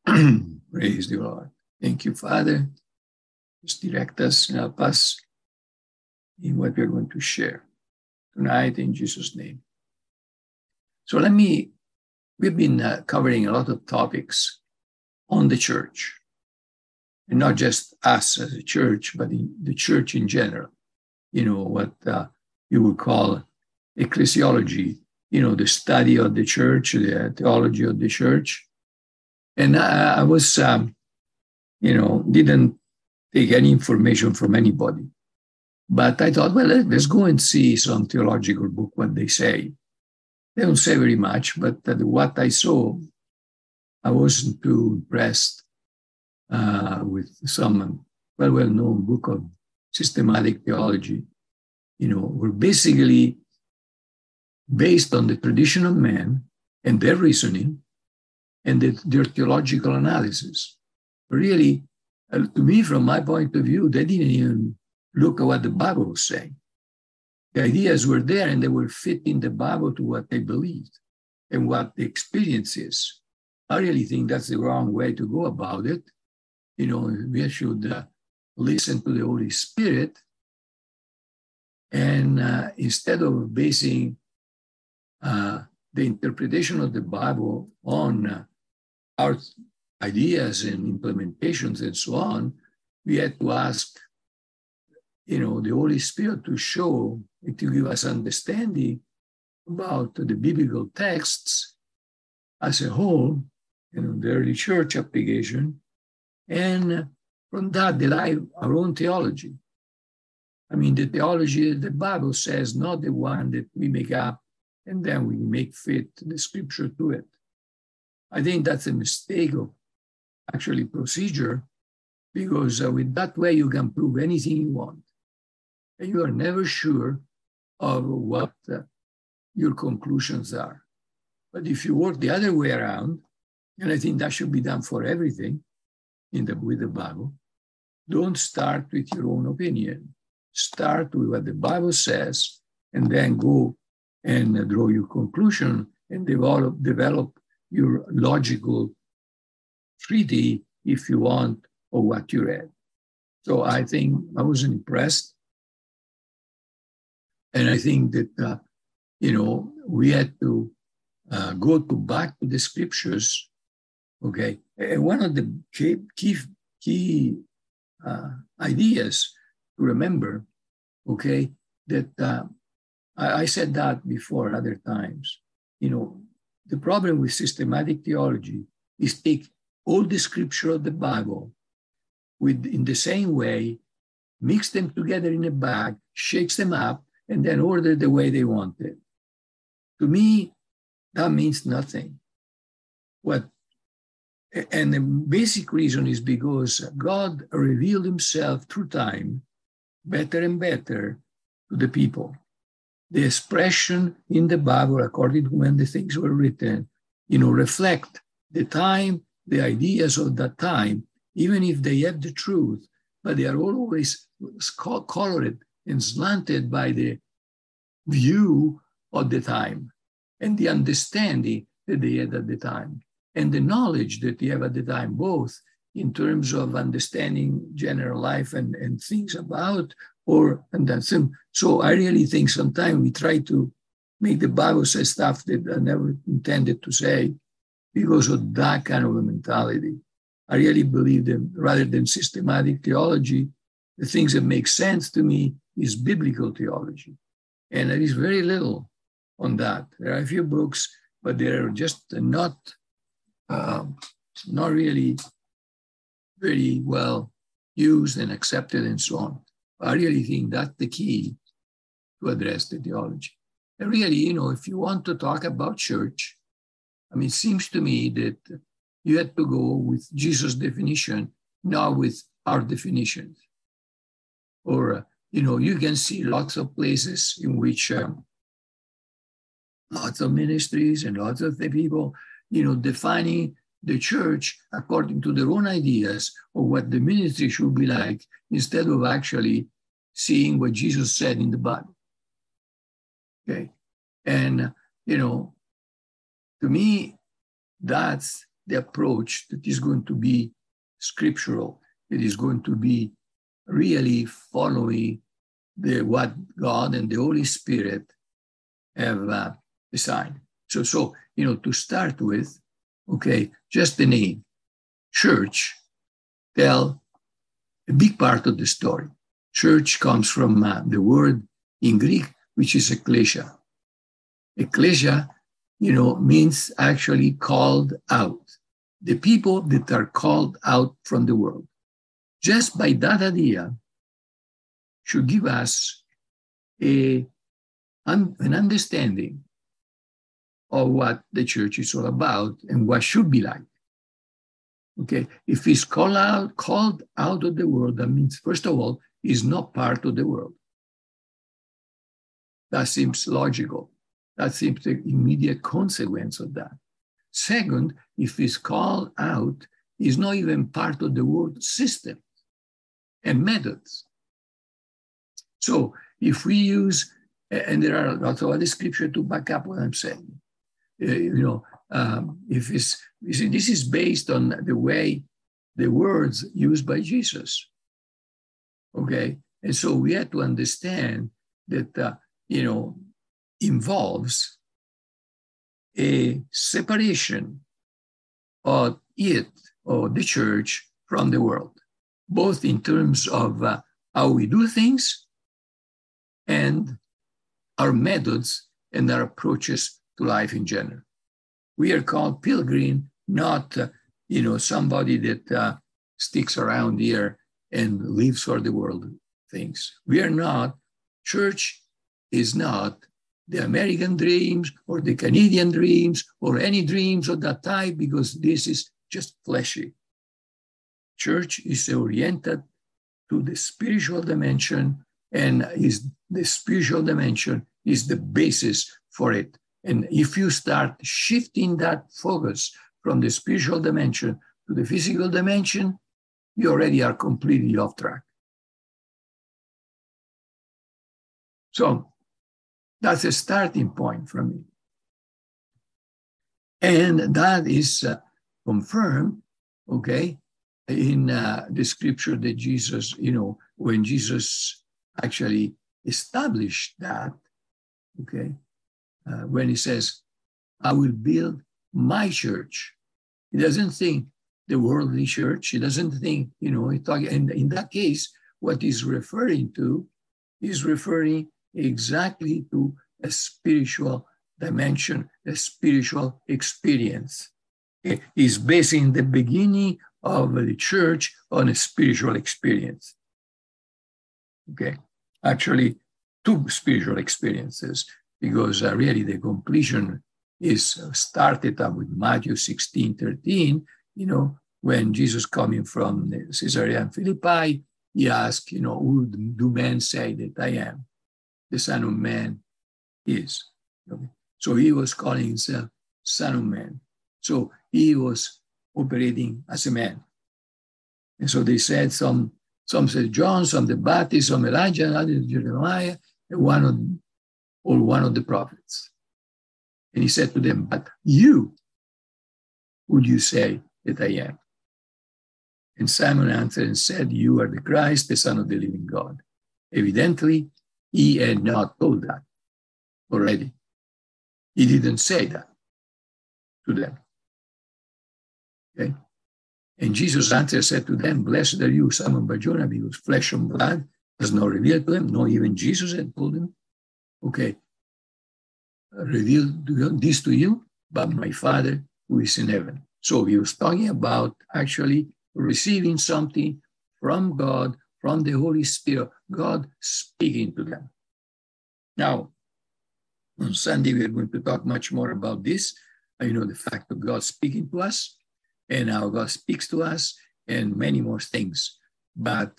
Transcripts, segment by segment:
Praise the Lord. Thank you, Father. Just direct us and help us in what we're going to share tonight in Jesus' name. So we've been covering a lot of topics on the church, and not just us as a church, but in the church in general. What you would call ecclesiology, the study of the church, the theology of the church. And I was, didn't take any information from anybody. But I thought, well, let's go and see some theological book, what they say. They don't say very much, but what I saw, I wasn't too impressed with some well-known book of systematic theology, were basically based on the tradition of man and their reasoning and their theological analysis. Really, to me, from my point of view, they didn't even look at what the Bible was saying. The ideas were there and they were fitting the Bible to what they believed and what the experience is. I really think that's the wrong way to go about it. We should listen to the Holy Spirit, and instead of basing the interpretation of the Bible on our ideas and implementations and so on, we had to ask, the Holy Spirit to show, to give us understanding about the biblical texts as a whole, the early church application, and from that derive our own theology. The theology the Bible says, not the one that we make up and then we make fit the scripture to it. I think that's a mistake of actually procedure, because with that way you can prove anything you want. And you are never sure of what your conclusions are. But if you work the other way around, and I think that should be done for everything with the Bible, don't start with your own opinion. Start with what the Bible says, and then go and draw your conclusion and develop your logical treatise, if you want, of what you read. So I think I was impressed. And I think that, we had to go back to the scriptures, okay? And one of the key ideas to remember, okay, that I said that before other times. The problem with systematic theology is take all the scripture of the Bible in the same way, mix them together in a bag, shakes them up, and then order the way they want it. To me, that means nothing. And the basic reason is because God revealed himself through time better and better to the people. The expression in the Bible, according to when the things were written, reflect the time, the ideas of that time, even if they have the truth, but they are always colored and slanted by the view of the time and the understanding that they had at the time and the knowledge that they have at the time, both in terms of understanding general life and things about, and that's him. So I really think sometimes we try to make the Bible say stuff that I never intended to say because of that kind of a mentality. I really believe that rather than systematic theology, the things that make sense to me is biblical theology. And there is very little on that. There are a few books, but they're just not really very well used and accepted and so on. I really think that's the key to address the theology. And really, if you want to talk about church, it seems to me that you had to go with Jesus' definition, not with our definitions. Or, you can see lots of places in which lots of ministries and lots of the people, defining the church according to their own ideas of what the ministry should be like, instead of actually seeing what Jesus said in the Bible. Okay. And, to me, that's the approach that is going to be scriptural, that is going to be really following what God and the Holy Spirit have designed. So, to start with, okay, just the name, church, tell a big part of the story. Church comes from the word in Greek, which is ecclesia. Ecclesia, means actually called out. The people that are called out from the world. Just by that idea should give us an understanding of what the church is all about and what should be like. Okay, if he's called out of the world, that means, first of all, he's not part of the world. That seems logical. That seems the immediate consequence of that. Second, if he's called out, he's not even part of the world system and methods. So if we use, and there are lots of other scripture to back up what I'm saying, if it's, you see, this is based on the way the words used by Jesus. Okay, and so we have to understand that involves a separation of it or the church from the world, both in terms of how we do things and our methods and our approaches to life in general. We are called pilgrim, not somebody that sticks around here and lives for the world things. We are not. Church is not the American dreams or the Canadian dreams or any dreams of that type, because this is just fleshy. Church is oriented to the spiritual dimension, and the spiritual dimension is the basis for it. And if you start shifting that focus from the spiritual dimension to the physical dimension, you already are completely off track. So that's a starting point for me. And that is confirmed, okay, in the scripture that Jesus, when Jesus actually established that, okay, when he says, I will build my church. He doesn't think the worldly church. He doesn't think, and in that case, what he's referring to is referring exactly to a spiritual dimension, a spiritual experience. He's basing the beginning of the church on a spiritual experience. Okay, actually, two spiritual experiences, because really the completion is started up with Matthew 16:13, when Jesus coming from Caesarea Philippi, he asked, who do men say that I am? The Son of Man is. Okay? So he was calling himself Son of Man. So he was operating as a man. And so they said, some said John, some the Baptist, some Elijah, others Jeremiah, and one of the prophets. And he said to them, but you, would you say that I am? And Simon answered and said, you are the Christ, the Son of the living God. Evidently, he had not told that already. He didn't say that to them. Okay? And Jesus answered, said to them, blessed are you, Simon Bar-Jonah, because flesh and blood has not revealed to them, nor even Jesus had told them. Okay, revealed this to you, but my Father who is in heaven. So he was talking about actually receiving something from God, from the Holy Spirit, God speaking to them. Now, on Sunday, we are going to talk much more about this, the fact of God speaking to us and how God speaks to us and many more things. But,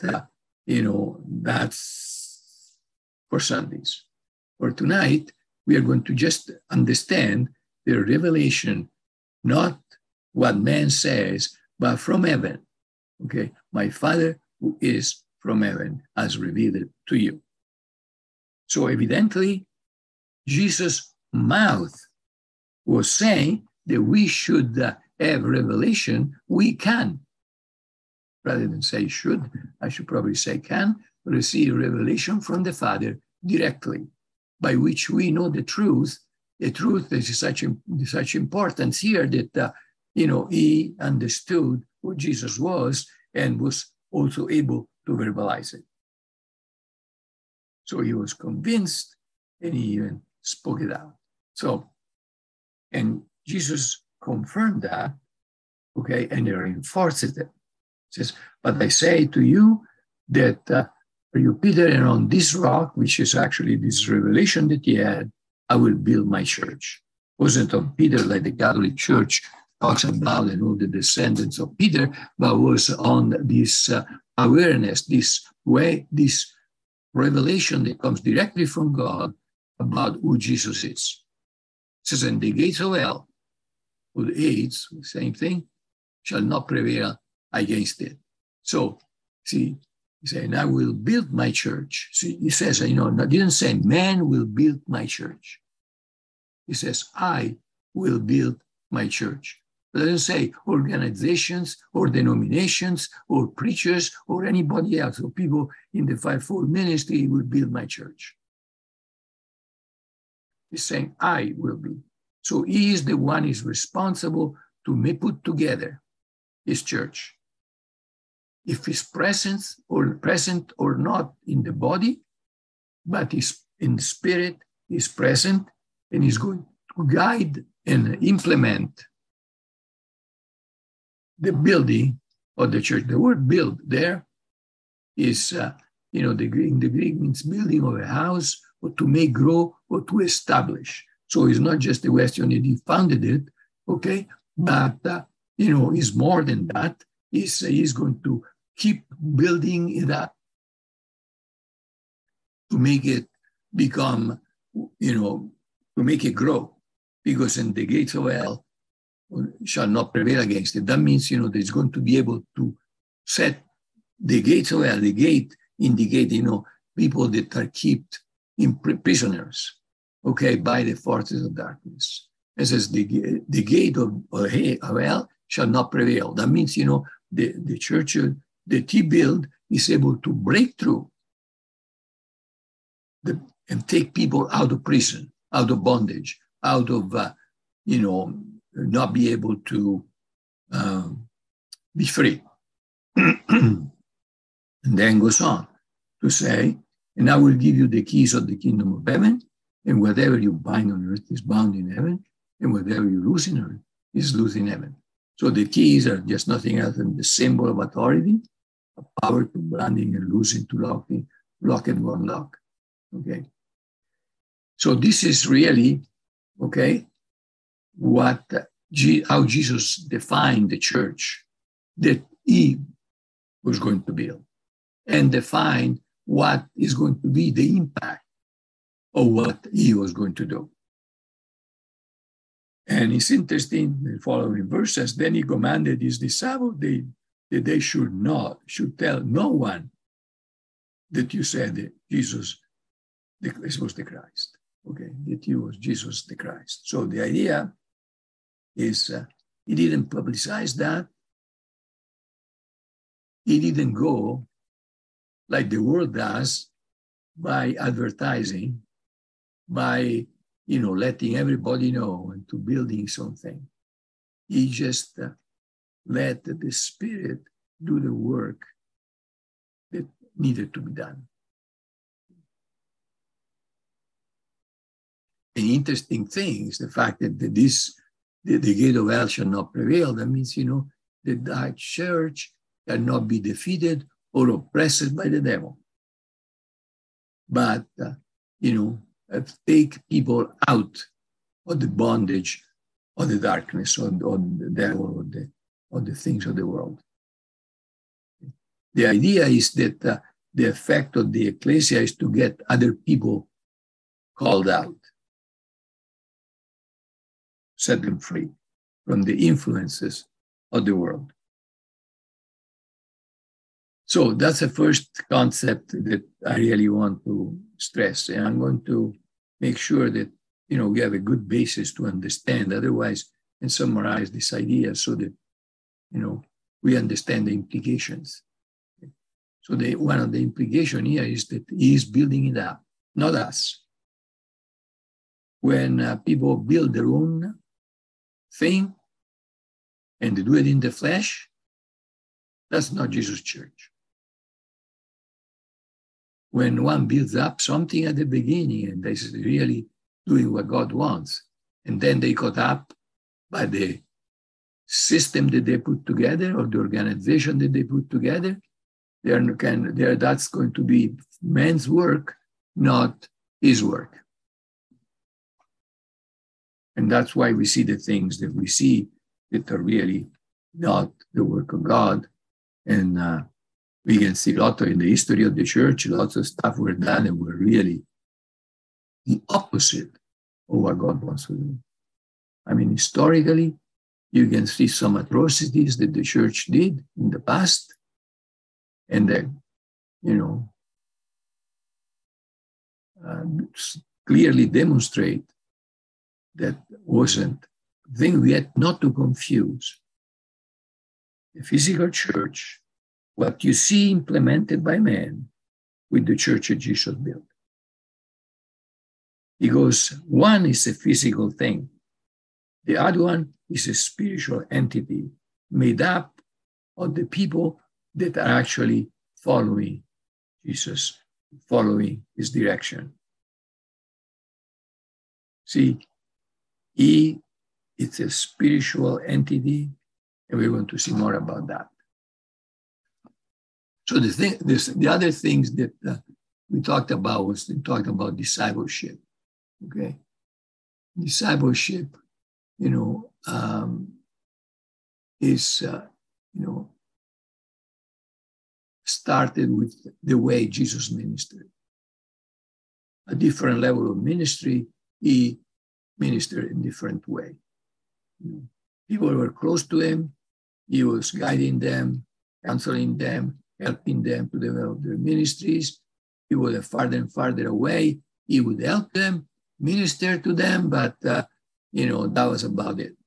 that's for Sundays. For tonight, we are going to just understand the revelation, not what man says, but from heaven. Okay, my Father who is from heaven has revealed it to you. So evidently, Jesus' mouth was saying that we should have revelation, we can, rather than say should, I should probably say can, receive revelation from the Father directly, by which we know the truth. The truth is such importance here that, he understood who Jesus was and was also able to verbalize it. So he was convinced and he even spoke it out. So, and Jesus confirmed that, okay, and he reinforced it. He says, but I say to you that you, Peter, and on this rock, which is actually this revelation that he had, I will build my church. It wasn't on Peter like the Catholic Church talks about and all the descendants of Peter, but was on this awareness, this way, this revelation that comes directly from God about who Jesus is. It says, and the gates of hell, or the AIDS, same thing, shall not prevail against it. So, see, he said, and I will build my church. See, he says, didn't say man will build my church. He says, I will build my church. It doesn't say organizations or denominations or preachers or anybody else or people in the fivefold ministry will build my church. He's saying, I will be. So he is the one who is responsible to put together his church. If he's present or not in the body, but he's in the spirit, he's present, and he's going to guide and implement the building of the church. The word build there is, in the Greek means building of a house or to make grow or to establish. So it's not just the question that he founded it, okay, but, it's more than that. He's going to keep building it up to make it become, to make it grow, because in the gates of hell shall not prevail against it. That means, that it's going to be able to set the gates of hell. The gate indicate, people that are kept in prisoners, okay, by the forces of darkness. It says the gate of hell shall not prevail. That means, the church that he built is able to break through and take people out of prison, out of bondage, out of, not be able to be free. And then goes on to say, and I will give you the keys of the kingdom of heaven, and whatever you bind on earth is bound in heaven, and whatever you loose in earth is loose in heaven. So the keys are just nothing else than the symbol of authority, a power to binding and loosing, to lock and unlock. Okay. So this is really, okay, how Jesus defined the church that he was going to build, and defined what is going to be the impact of what he was going to do. And it's interesting, the following verse says, then he commanded his disciples that they should tell no one that you said that Jesus was the Christ. Okay, that he was Jesus the Christ. So the idea is he didn't publicize that. He didn't go like the world does by advertising, by letting everybody know and to building something. He just let the Spirit do the work that needed to be done. An interesting thing is the fact that the gate of hell shall not prevail. That means, the church cannot be defeated or oppressed by the devil. But, take people out of the bondage of the darkness, or the devil, or the things of the world. The idea is that the effect of the ecclesia is to get other people called out, set them free from the influences of the world. So that's the first concept that I really want to stress. And I'm going to make sure that, we have a good basis to understand. Otherwise, and summarize this idea so that, we understand the implications. So one of the implications here is that he is building it up, not us. When people build their own thing and they do it in the flesh, that's not Jesus' church. When one builds up something at the beginning and they're really doing what God wants, and then they got up by the system that they put together or the organization that they put together, that's going to be man's work, not his work. And that's why we see the things that we see that are really not the work of God. And we can see a lot in the history of the church, lots of stuff were done and were really the opposite of what God wants to do. I mean, historically, you can see some atrocities that the church did in the past, and then, clearly demonstrate that wasn't the thing. We had not to confuse the physical church, what you see implemented by man, with the church that Jesus built. Because one is a physical thing. The other one is a spiritual entity made up of the people that are actually following Jesus, following his direction. See, it's a spiritual entity, and we're going to see more about that. So the other things that we talked about was discipleship. Okay, discipleship, is started with the way Jesus ministered. A different level of ministry, he ministered in a different way. People were close to him, he was guiding them, counseling them, helping them to develop their ministries. He was farther and farther away, he would help them, minister to them, but that was about it.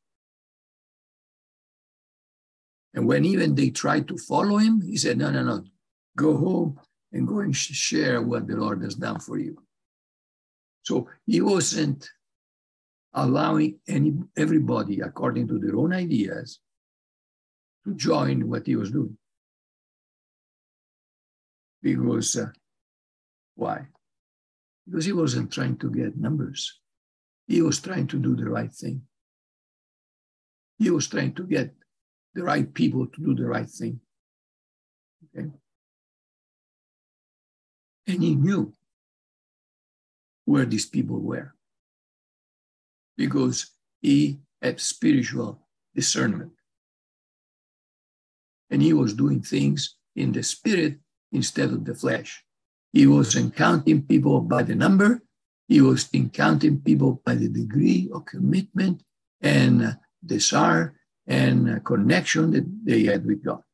And when even they tried to follow him, he said, no, go home and go and share what the Lord has done for you. So he wasn't allowing everybody, according to their own ideas, to join what he was doing. Because, why? Because he wasn't trying to get numbers. He was trying to do the right thing. He was trying to get the right people to do the right thing. Okay? And he knew where these people were because he had spiritual discernment. And he was doing things in the spirit instead of the flesh. He wasn't counting people by the number. He was counting people by the degree of commitment and desire and connection that they had with God.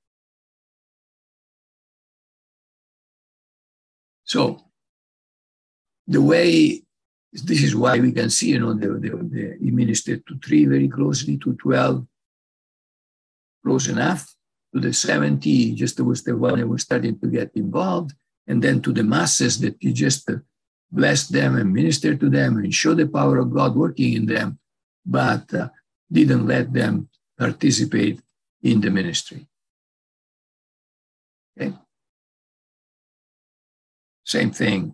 So the way, this is why we can see, he ministered to 3 very closely, to 12 close enough, to the 70, just was the one that was starting to get involved, and then to the masses that he just blessed them and ministered to them and showed the power of God working in them, but didn't let them participate in the ministry. Okay? Same thing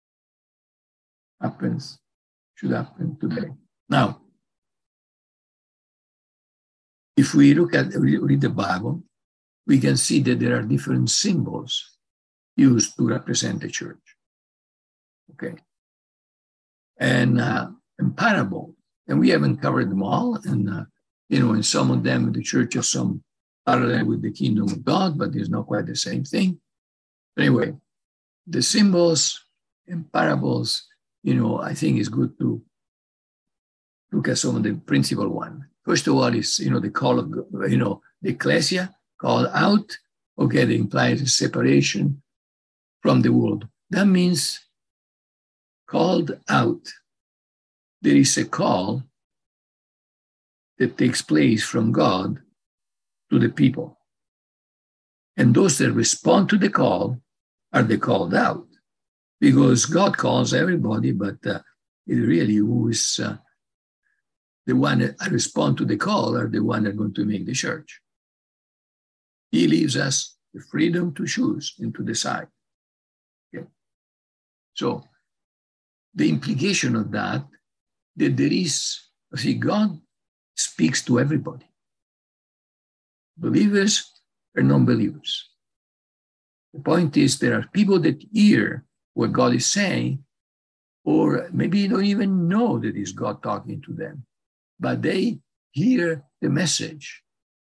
should happen today. Now, if we read the Bible, we can see that there are different symbols used to represent the church. Okay. And parables. And we haven't covered them all. And, in some of them, the church has some parallel with the kingdom of God, but it's not quite the same thing. But anyway, the symbols and parables, I think it's good to look at some of the principal one. First of all is, the call of, the ecclesia, called out. Okay, that implies a separation from the world. That means called out. There is a call that takes place from God to the people. And those that respond to the call are the called out, because God calls everybody, but it really who is the one that respond to the call are the one that are going to make the church. He leaves us the freedom to choose and to decide. Okay? So the implication of that there is, see, God speaks to everybody, believers or non-believers. The point is there are people that hear what God is saying, or maybe don't even know that it's God talking to them, but they hear the message.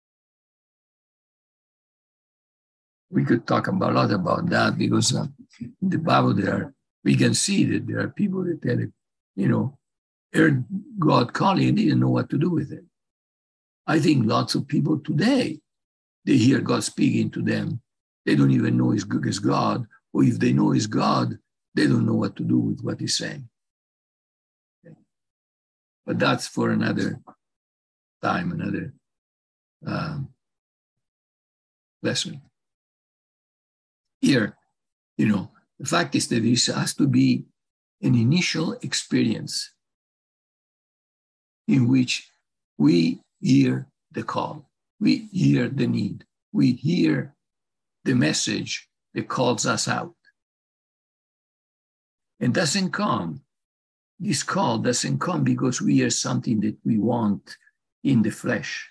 We could talk a lot about that, because in the Bible we can see that there are people that had, heard God calling and didn't know what to do with it. I think lots of people today, they hear God speaking to them. They don't even know it's God, or if they know it's God, they don't know what to do with what he's saying. Okay. But that's for another time, another lesson. Here, the fact is that this has to be an initial experience in which we hear the call, we hear the need, we hear the message that calls us out. And this call doesn't come because we hear something that we want in the flesh.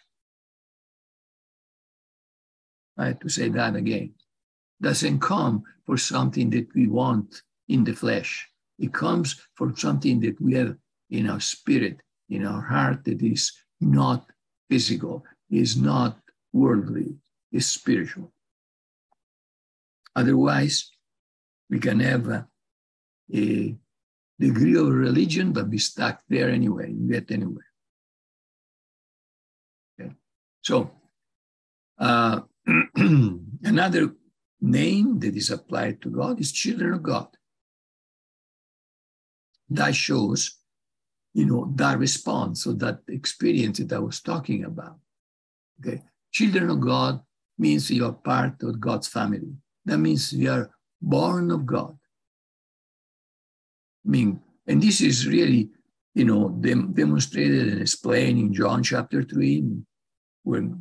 I have to say that again. Doesn't come for something that we want in the flesh. It comes for something that we have in our spirit, in our heart, that is not physical, is not worldly, is spiritual. Otherwise, we can have a degree of religion, but be stuck there anyway, get anywhere. Okay. So, another name that is applied to God is children of God. That shows, that response or that experience that I was talking about. Okay, children of God means you are part of God's family. That means we are born of God. And this is really, demonstrated and explained in John chapter 3, when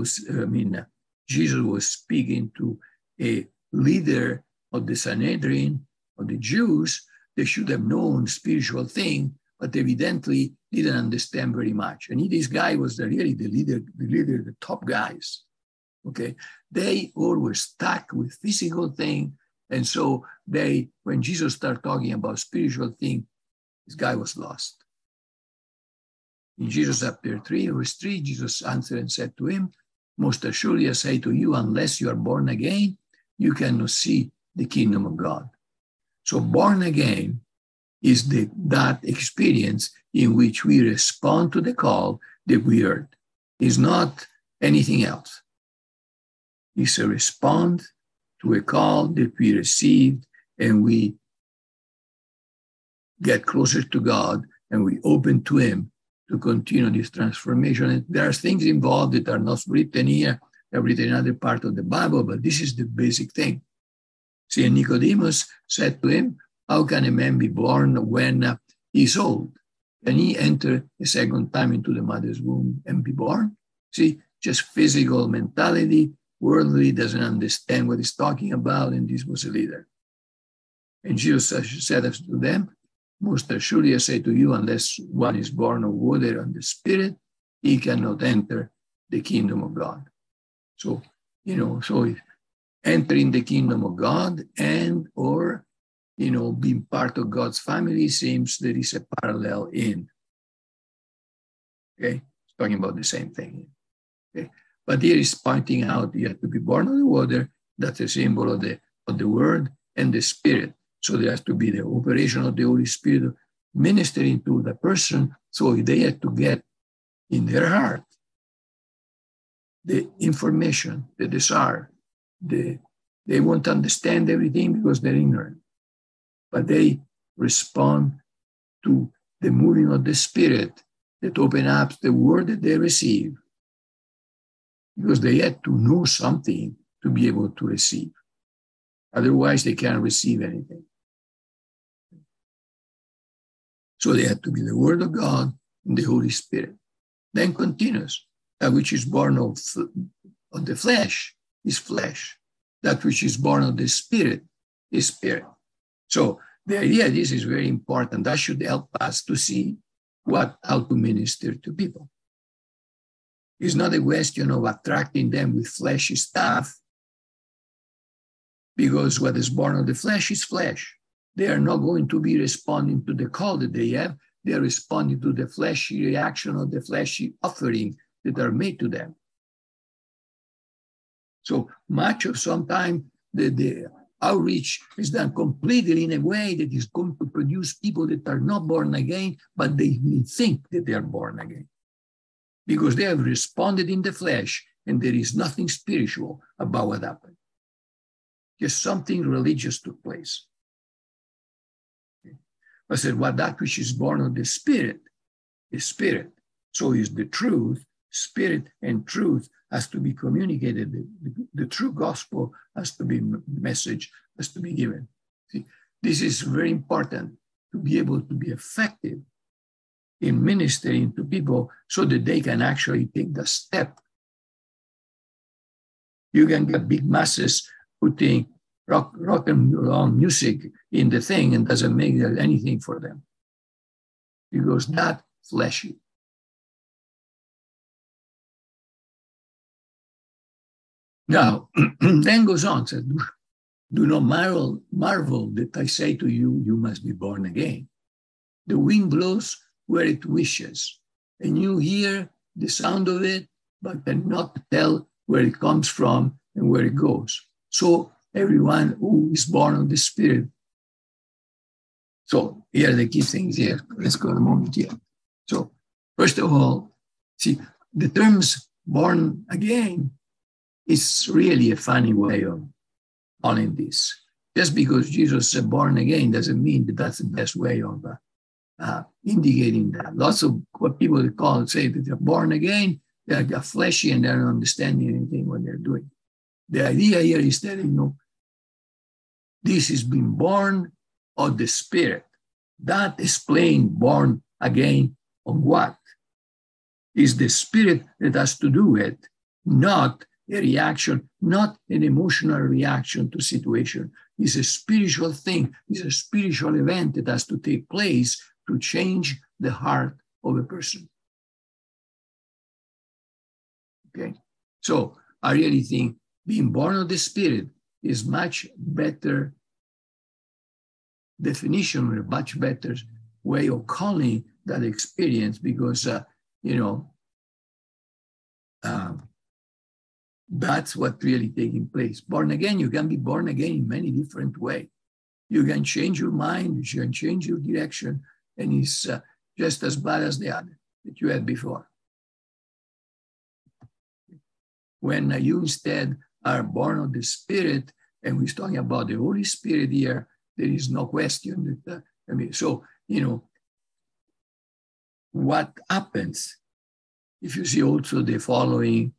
Jesus was speaking to a leader of the Sanhedrin, of the Jews. They should have known spiritual thing, but evidently didn't understand very much. And this guy was really the leader, the top guys. Okay, they all were stuck with physical thing, and so when Jesus started talking about spiritual thing, this guy was lost. In Jesus chapter 3, verse 3, Jesus answered and said to him, "Most assuredly I say to you, unless you are born again, you cannot see the kingdom of God." So born again is that experience in which we respond to the call that we heard. It's not anything else. It's a response to a call that we received, and we get closer to God, and we open to him to continue this transformation. And there are things involved that are not written here, they're written in other part of the Bible, but this is the basic thing. See, Nicodemus said to him, "How can a man be born when he's old? Can he enter a second time into the mother's womb and be born?" See, just physical mentality, worldly, doesn't understand what he's talking about, and this was a leader. And Jesus said to them, "Most assuredly I say to you, unless one is born of water and the Spirit, he cannot enter the kingdom of God." So, entering the kingdom of God or being part of God's family seems there is a parallel in. Okay, it's talking about the same thing. Okay, but here is pointing out you have to be born of the water. That's a symbol of the Word and the Spirit. So there has to be the operation of the Holy Spirit ministering to the person. So they have to get in their heart the information, the desire. They won't understand everything because they're ignorant, but they respond to the moving of the Spirit that open up the word that they receive, because they had to know something to be able to receive. Otherwise, they can't receive anything. So they had to be the Word of God and the Holy Spirit. Then continues, that which is born of the flesh is flesh. That which is born of the Spirit is spirit. So the idea, this is very important. That should help us to see how to minister to people. It's not a question of attracting them with fleshy stuff, because what is born of the flesh is flesh. They are not going to be responding to the call that they have. They are responding to the fleshy reaction of the fleshy offering that are made to them. So much of sometimes the outreach is done completely in a way that is going to produce people that are not born again, but they think that they are born again, because they have responded in the flesh and there is nothing spiritual about what happened. Just something religious took place. I said, well, that which is born of the Spirit is spirit. So is the truth. Spirit and truth has to be communicated. The true gospel has to be, the message has to be given. See, this is very important to be able to be effective in ministering to people so that they can actually take the step. You can get big masses putting rock and roll music in the thing and doesn't make anything for them, because that's fleshy. Now, then goes on, says, do not marvel that I say to you, you must be born again. The wind blows where it wishes, and you hear the sound of it, but cannot tell where it comes from and where it goes. So everyone who is born of the Spirit. So here are the key things here. Let's go a moment here. So first of all, see, the terms born again is really a funny way of calling this. Just because Jesus said born again doesn't mean that that's the best way of indicating that. Lots of what people say that they're born again, they're fleshy and they're not understanding anything what they're doing. The idea here is that, this is being born of the Spirit. That explains born again on what? Is the Spirit that has to do it, not a reaction, not an emotional reaction to situation. It's a spiritual thing. It's a spiritual event that has to take place to change the heart of a person. Okay? So I really think being born of the Spirit is much better definition, or a much better way of calling that experience, because, that's what really taking place. Born again, you can be born again in many different ways. You can change your mind, you can change your direction, and it's just as bad as the other that you had before. When you instead are born of the Spirit, and we're talking about the Holy Spirit here, there is no question that, what happens, if you see also the following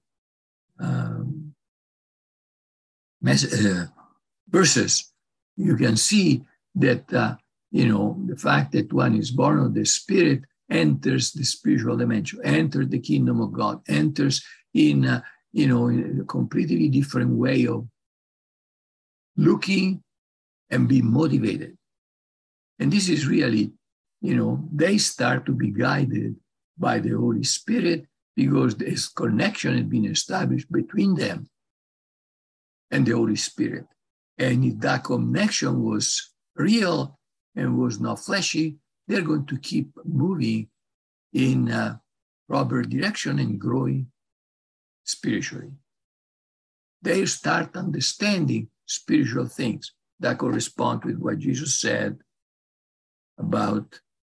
verses, you can see that, the fact that one is born of the Spirit enters the spiritual dimension, enters the kingdom of God, enters in a completely different way of looking and being motivated. And this is really, they start to be guided by the Holy Spirit, because this connection has been established between them and the Holy Spirit. And if that connection was real and was not fleshy, they're going to keep moving in a proper direction and growing spiritually. They start understanding spiritual things that correspond with what Jesus said about,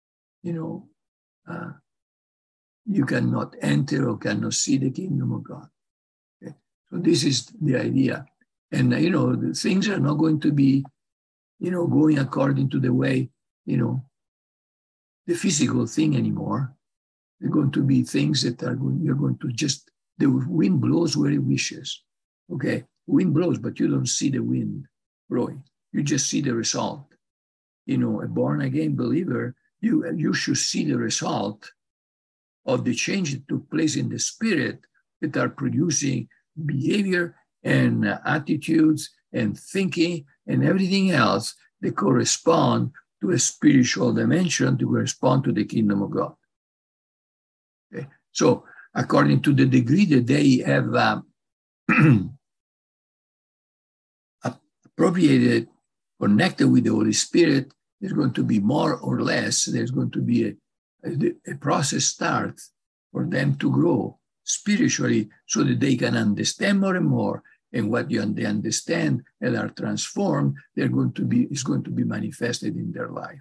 you cannot enter or cannot see the kingdom of God. Okay? So this is the idea. And, the things are not going to be, going according to the way, the physical thing anymore. There are going to be things that you're going to just, the wind blows where it wishes. Okay, wind blows, but you don't see the wind blowing. You just see the result. A born again believer, you should see the result of the change that took place in the spirit that are producing behavior and attitudes and thinking and everything else that correspond to a spiritual dimension, to correspond to the kingdom of God. Okay? So according to the degree that they have appropriated, connected with the Holy Spirit, there's going to be more or less, there's going to be a process start for them to grow spiritually so that they can understand more and more. And what they understand and are transformed, is going to be manifested in their life.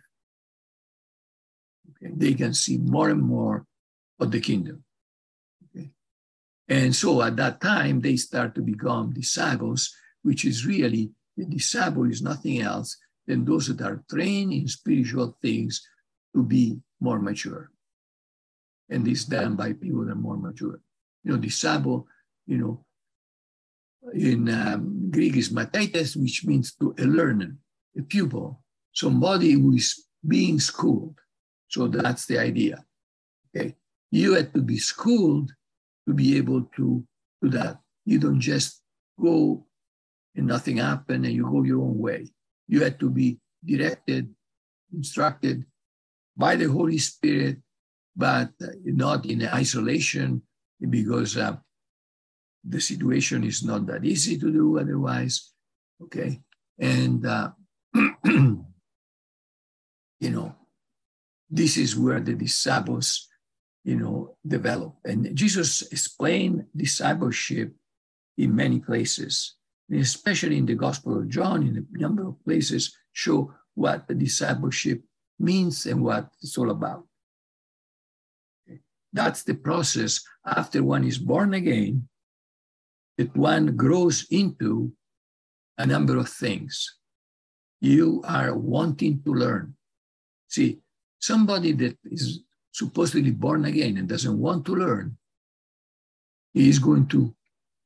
Okay? They can see more and more of the kingdom. Okay? And so at that time, they start to become disciples, which is really, the disciple is nothing else than those that are trained in spiritual things to be more mature. And this is done by people that are more mature. Disciple, in Greek is mathetes, which means to a learner, a pupil, somebody who is being schooled. So that's the idea. Okay, you have to be schooled to be able to do that. You don't just go and nothing happens and you go your own way. You have to be directed, instructed by the Holy Spirit, but not in isolation, because the situation is not that easy to do otherwise. Okay, and this is where the disciples develop. And Jesus explained discipleship in many places, and especially in the Gospel of John, in a number of places, show what the discipleship means and what it's all about. Okay. That's the process after one is born again, that one grows into a number of things. You are wanting to learn. See, somebody that is supposedly born again and doesn't want to learn, he is going to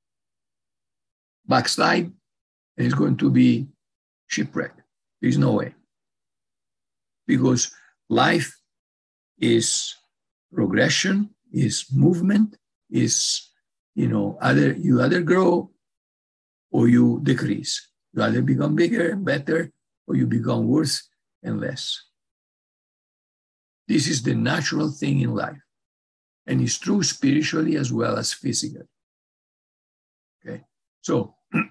backslide and is going to be shipwrecked. There's no way. Because life is progression, is movement, is, you either grow or you decrease. You either become bigger and better or you become worse and less. This is the natural thing in life. And it's true spiritually as well as physically. Okay, so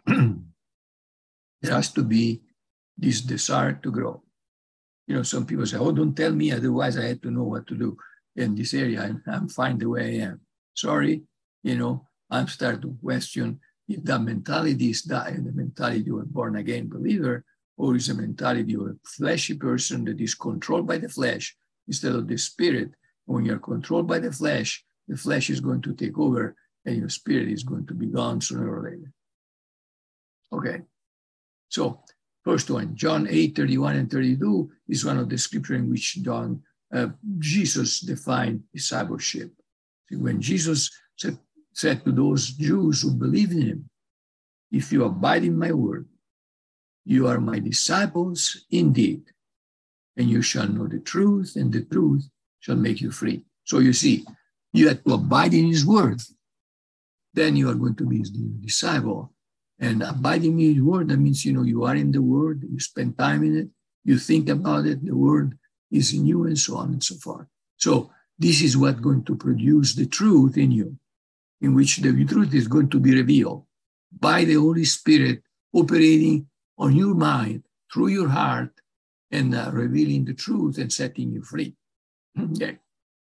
there has to be this desire to grow. Some people say, oh, don't tell me, otherwise I had to know what to do in this area. I'm fine the way I am. Sorry, I'm starting to question if that mentality is the mentality of a born-again believer, or is a mentality of a fleshy person that is controlled by the flesh instead of the spirit. When you're controlled by the flesh is going to take over and your spirit is going to be gone sooner or later. Okay, so first one, John 8:31 and 32 is one of the scriptures in which Jesus defined discipleship. See, when Jesus said to those Jews who believe in him, if you abide in my word, you are my disciples indeed, and you shall know the truth, and the truth shall make you free. So you see, you have to abide in his word. Then you are going to be his disciple. And abiding in his word, that means, you are in the word, you spend time in it, you think about it, the word is in you, and so on and so forth. So this is what's going to produce the truth in you, in which the truth is going to be revealed by the Holy Spirit operating on your mind, through your heart, and revealing the truth and setting you free. Okay.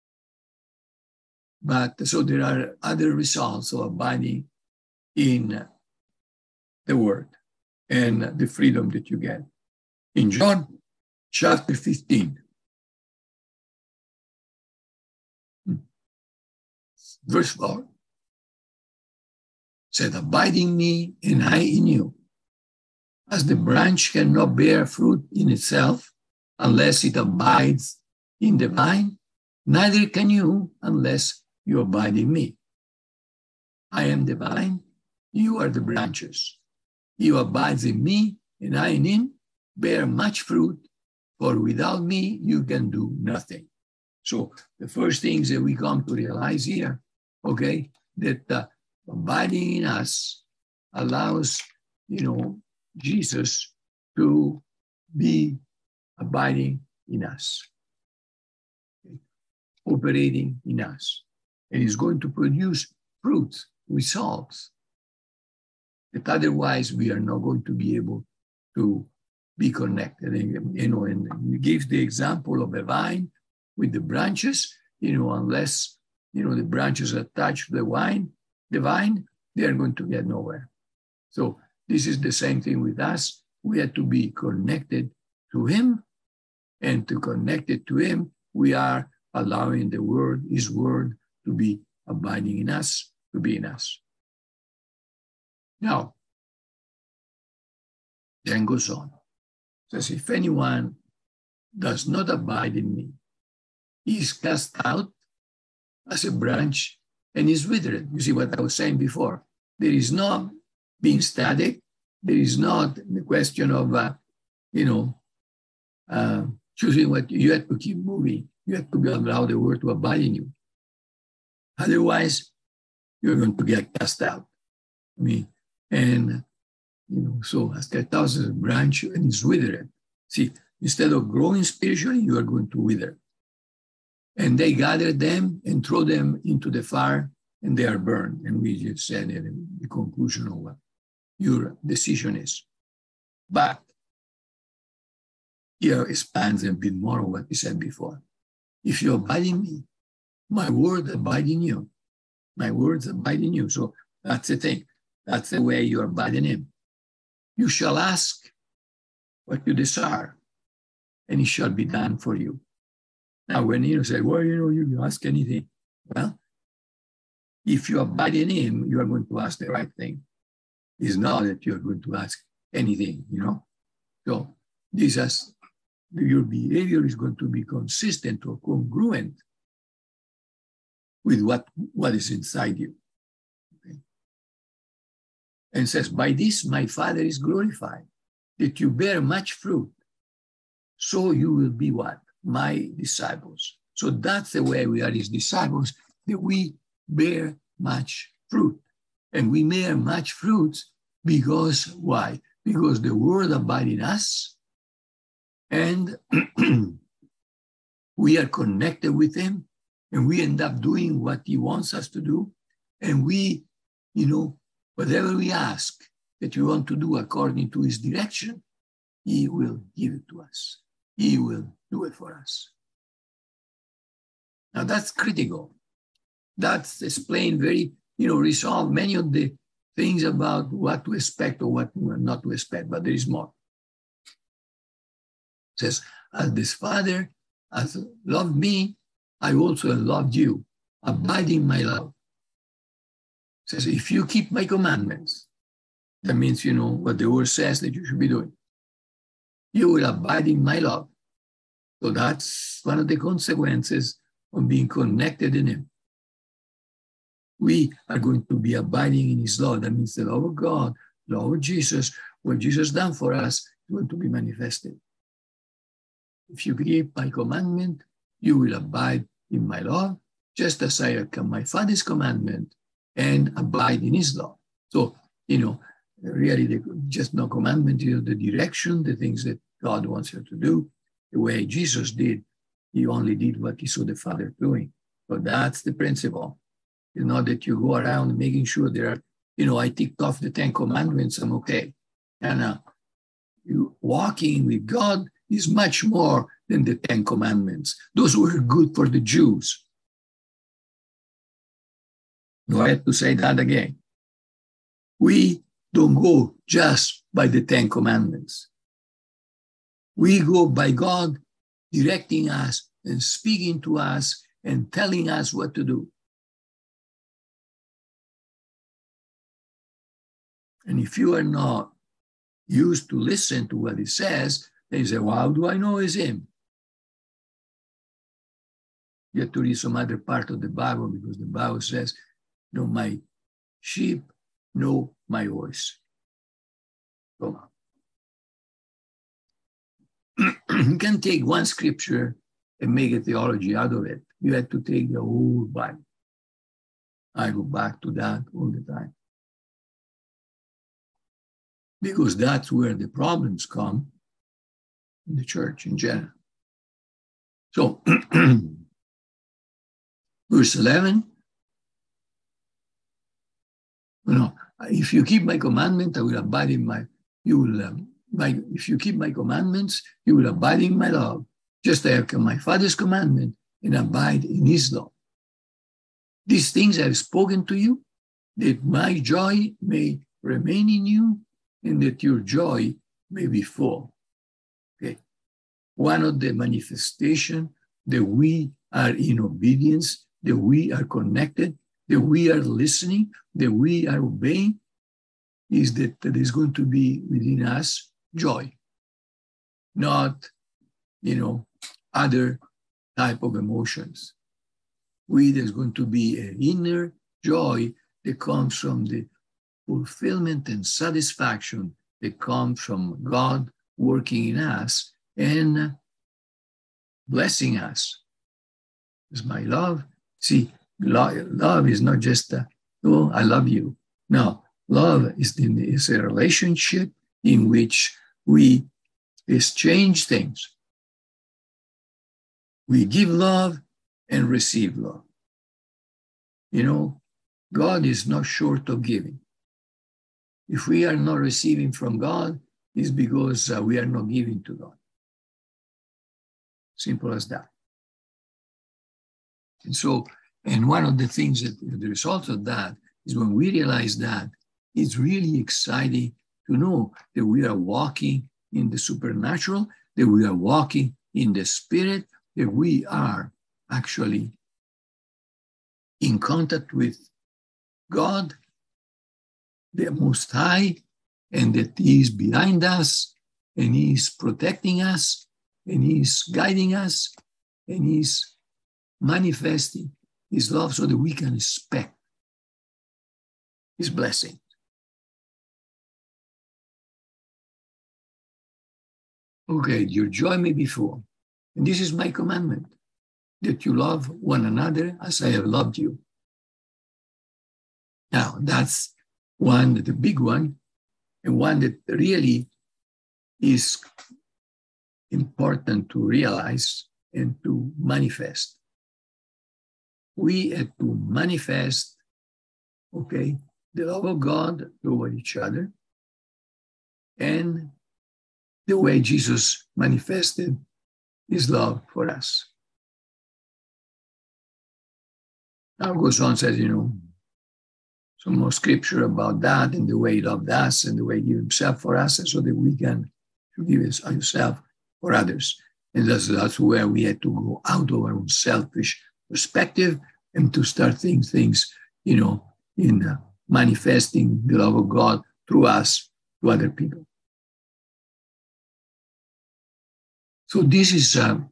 But so there are other results of abiding in the word and the freedom that you get. In John chapter 15, verse 4, said, abide in me and I in you. As the branch cannot bear fruit in itself unless it abides in the vine, Neither can you unless you abide in me. I am the vine, you are the branches. He who abides in me, and I in him, bear much fruit, for without me you can do nothing. So the first things that we come to realize here, okay, that abiding in us allows, Jesus to be abiding in us, okay, operating in us. And is going to produce fruits, results, that otherwise we are not going to be able to be connected. And he gives the example of a vine with the branches, unless, the branches attach to the vine, they are going to get nowhere. So this is the same thing with us. We have to be connected to him, and to connect it to him, we are allowing the word, his word, to be abiding in us, to be in us. Now, then goes on. Says, if anyone does not abide in me, he is cast out as a branch and is withered. You see what I was saying before. There is no being static. There is not the question of, choosing what you have to keep moving. You have to allow the word to abide in you. Otherwise, you're going to get cast out. So as cast out as a branch and is withered. See, instead of growing spiritually, you are going to wither. And they gather them and throw them into the fire, and they are burned. And we just said it in the conclusion of what your decision is. But here expands a bit more of what we said before. If you abide in me, my word abide in you. My words abide in you. So that's the thing. That's the way you abide in him. You shall ask what you desire, and it shall be done for you. Now, when you say, well, you ask anything. Well, if you abide in him, you are going to ask the right thing. It's not that you're going to ask anything, So your behavior is going to be consistent or congruent with what is inside you. Okay? And says, by this my Father is glorified, that you bear much fruit, so you will be what? My disciples. So that's the way we are his disciples, that we bear much fruit. And we bear much fruit because, why? Because the word abides in us, and we are connected with him, and we end up doing what he wants us to do. And we, whatever we ask that we want to do according to his direction, he will give it to us. He will do it for us. Now that's critical. That's explained very, resolve many of the things about what to expect or what not to expect, but there is more. It says, as this Father has loved me, I also have loved you. Abide in my love. It says, if you keep my commandments, that means, what the word says that you should be doing. You will abide in my love. So that's one of the consequences of being connected in him. We are going to be abiding in his love. That means the love of God, the love of Jesus, what Jesus done for us, is going to be manifested. If you keep my commandment, you will abide in my love, just as I have kept my Father's commandment and abide in his love. So, really, just no commandment, the direction, the things that God wants you to do, the way Jesus did. He only did what he saw the Father doing. So that's the principle. It's not that you go around making sure there are, I ticked off the 10 commandments, I'm okay. And you walking with God is much more than the 10 commandments. Those were good for the Jews. Do I have to say that again? We don't go just by the 10 commandments. We go by God directing us and speaking to us and telling us what to do. And if you are not used to listen to what he says, then you say, well, how do I know it's him? You have to read some other part of the Bible because the Bible says, my sheep know my voice. So, you can take one scripture and make a theology out of it. You have to take the whole Bible. I go back to that all the time. Because that's where the problems come in the church in general. So, verse 11, if you keep my commandment, I will abide in if you keep my commandments, you will abide in my love, just as I have my Father's commandment and abide in his love. These things I have spoken to you, that my joy may remain in you, and that your joy may be full. Okay. One of the manifestations that we are in obedience, that we are connected, that we are listening, that we are obeying, is that there is going to be within us joy, not, other type of emotions. There's going to be an inner joy that comes from the fulfillment and satisfaction that comes from God working in us and blessing us. It's my love. See, love is not just, I love you. No, love is a relationship in which we exchange things. We give love and receive love. God is not short of giving. If we are not receiving from God, it's because we are not giving to God. Simple as that. And one of the things that the result of that is when we realize that, it's really exciting to know that we are walking in the supernatural, that we are walking in the spirit, that we are actually in contact with God, the Most High, and that He is behind us, and He is protecting us, and He is guiding us, and He is manifesting His love so that we can expect His blessing. Okay, your joy may be full. And this is my commandment, that you love one another as I have loved you. Now, that's the big one, and one that really is important to realize and to manifest. We have to manifest, the love of God toward each other, and the way Jesus manifested his love for us. Now it goes on, says, some more scripture about that and the way he loved us and the way he gave himself for us so that we can give himself for others. And that's where we had to go out of our own selfish perspective and to start things, in manifesting the love of God through us to other people. So this is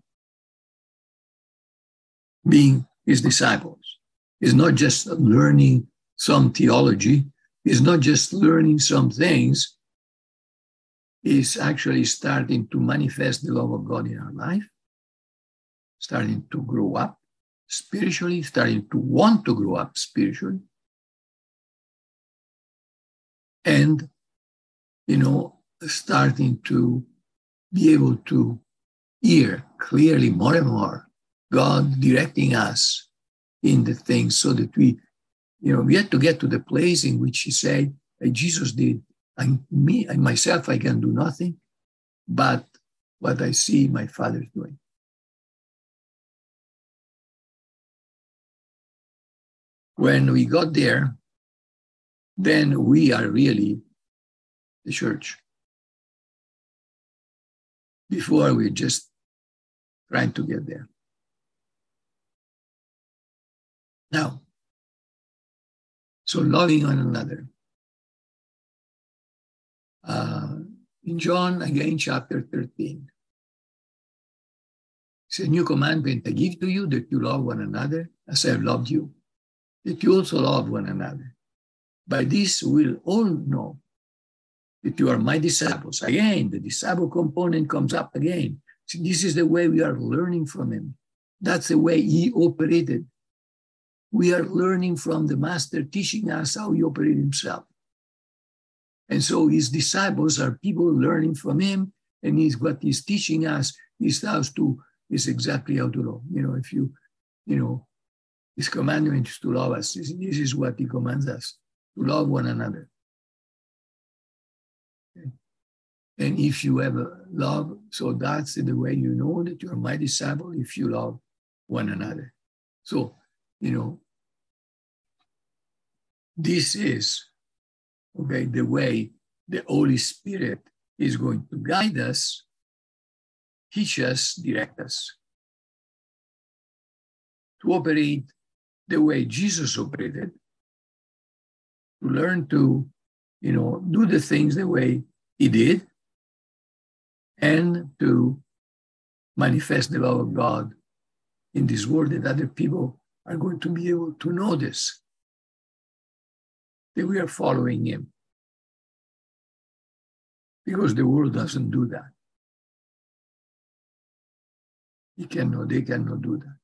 being his disciples. It's not just learning some theology. It's not just learning some things. It's actually starting to manifest the love of God in our life, starting to grow up spiritually, starting to want to grow up spiritually. And, starting to be able to hear clearly more and more God directing us in the things so that we have to get to the place in which he said, Jesus did, myself, I can do nothing, but what I see my Father's doing. When we got there, then we are really the church. Before, we're just trying to get there. Now, so loving one another. In John, again, chapter 13. It's a new commandment I give to you, that you love one another as I have loved you, that you also love one another. By this we'll all know that you are my disciples. Again, the disciple component comes up again. See, this is the way we are learning from him. That's the way he operated. We are learning from the master, teaching us how he operated himself. And so his disciples are people learning from him, and what he's teaching us is exactly how to love. His commandment is to love us. This is what he commands us, to love one another. Okay. And if you have love, so that's the way you know that you're my disciple, if you love one another. So, this is, the way the Holy Spirit is going to guide us, teach us, direct us to operate the way Jesus operated, to learn to, do the things the way he did, and to manifest the love of God in this world, that other people are going to be able to notice that we are following him. Because the world doesn't do that. They cannot do that.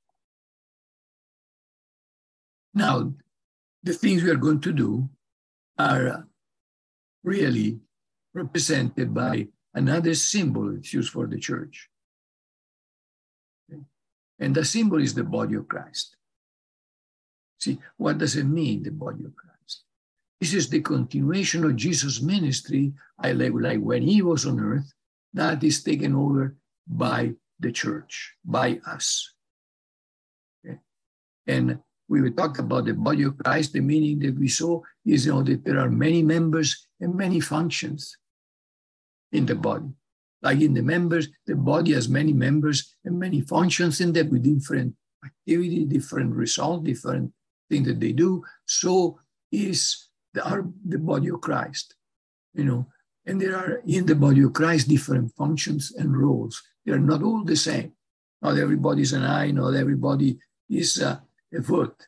Now, the things we are going to do are really represented by another symbol that's used for the church. Okay? And the symbol is the body of Christ. See, what does it mean, the body of Christ? This is the continuation of Jesus' ministry, like when he was on earth, that is taken over by the church, by us. Okay? And we will talk about the body of Christ. The meaning that we saw is that there are many members and many functions in the body. Like in the members, the body has many members and many functions in that, with different activity, different results, different things that they do. So is the body of Christ, and there are in the body of Christ different functions and roles. They are not all the same. Not everybody is an eye, not everybody is a foot.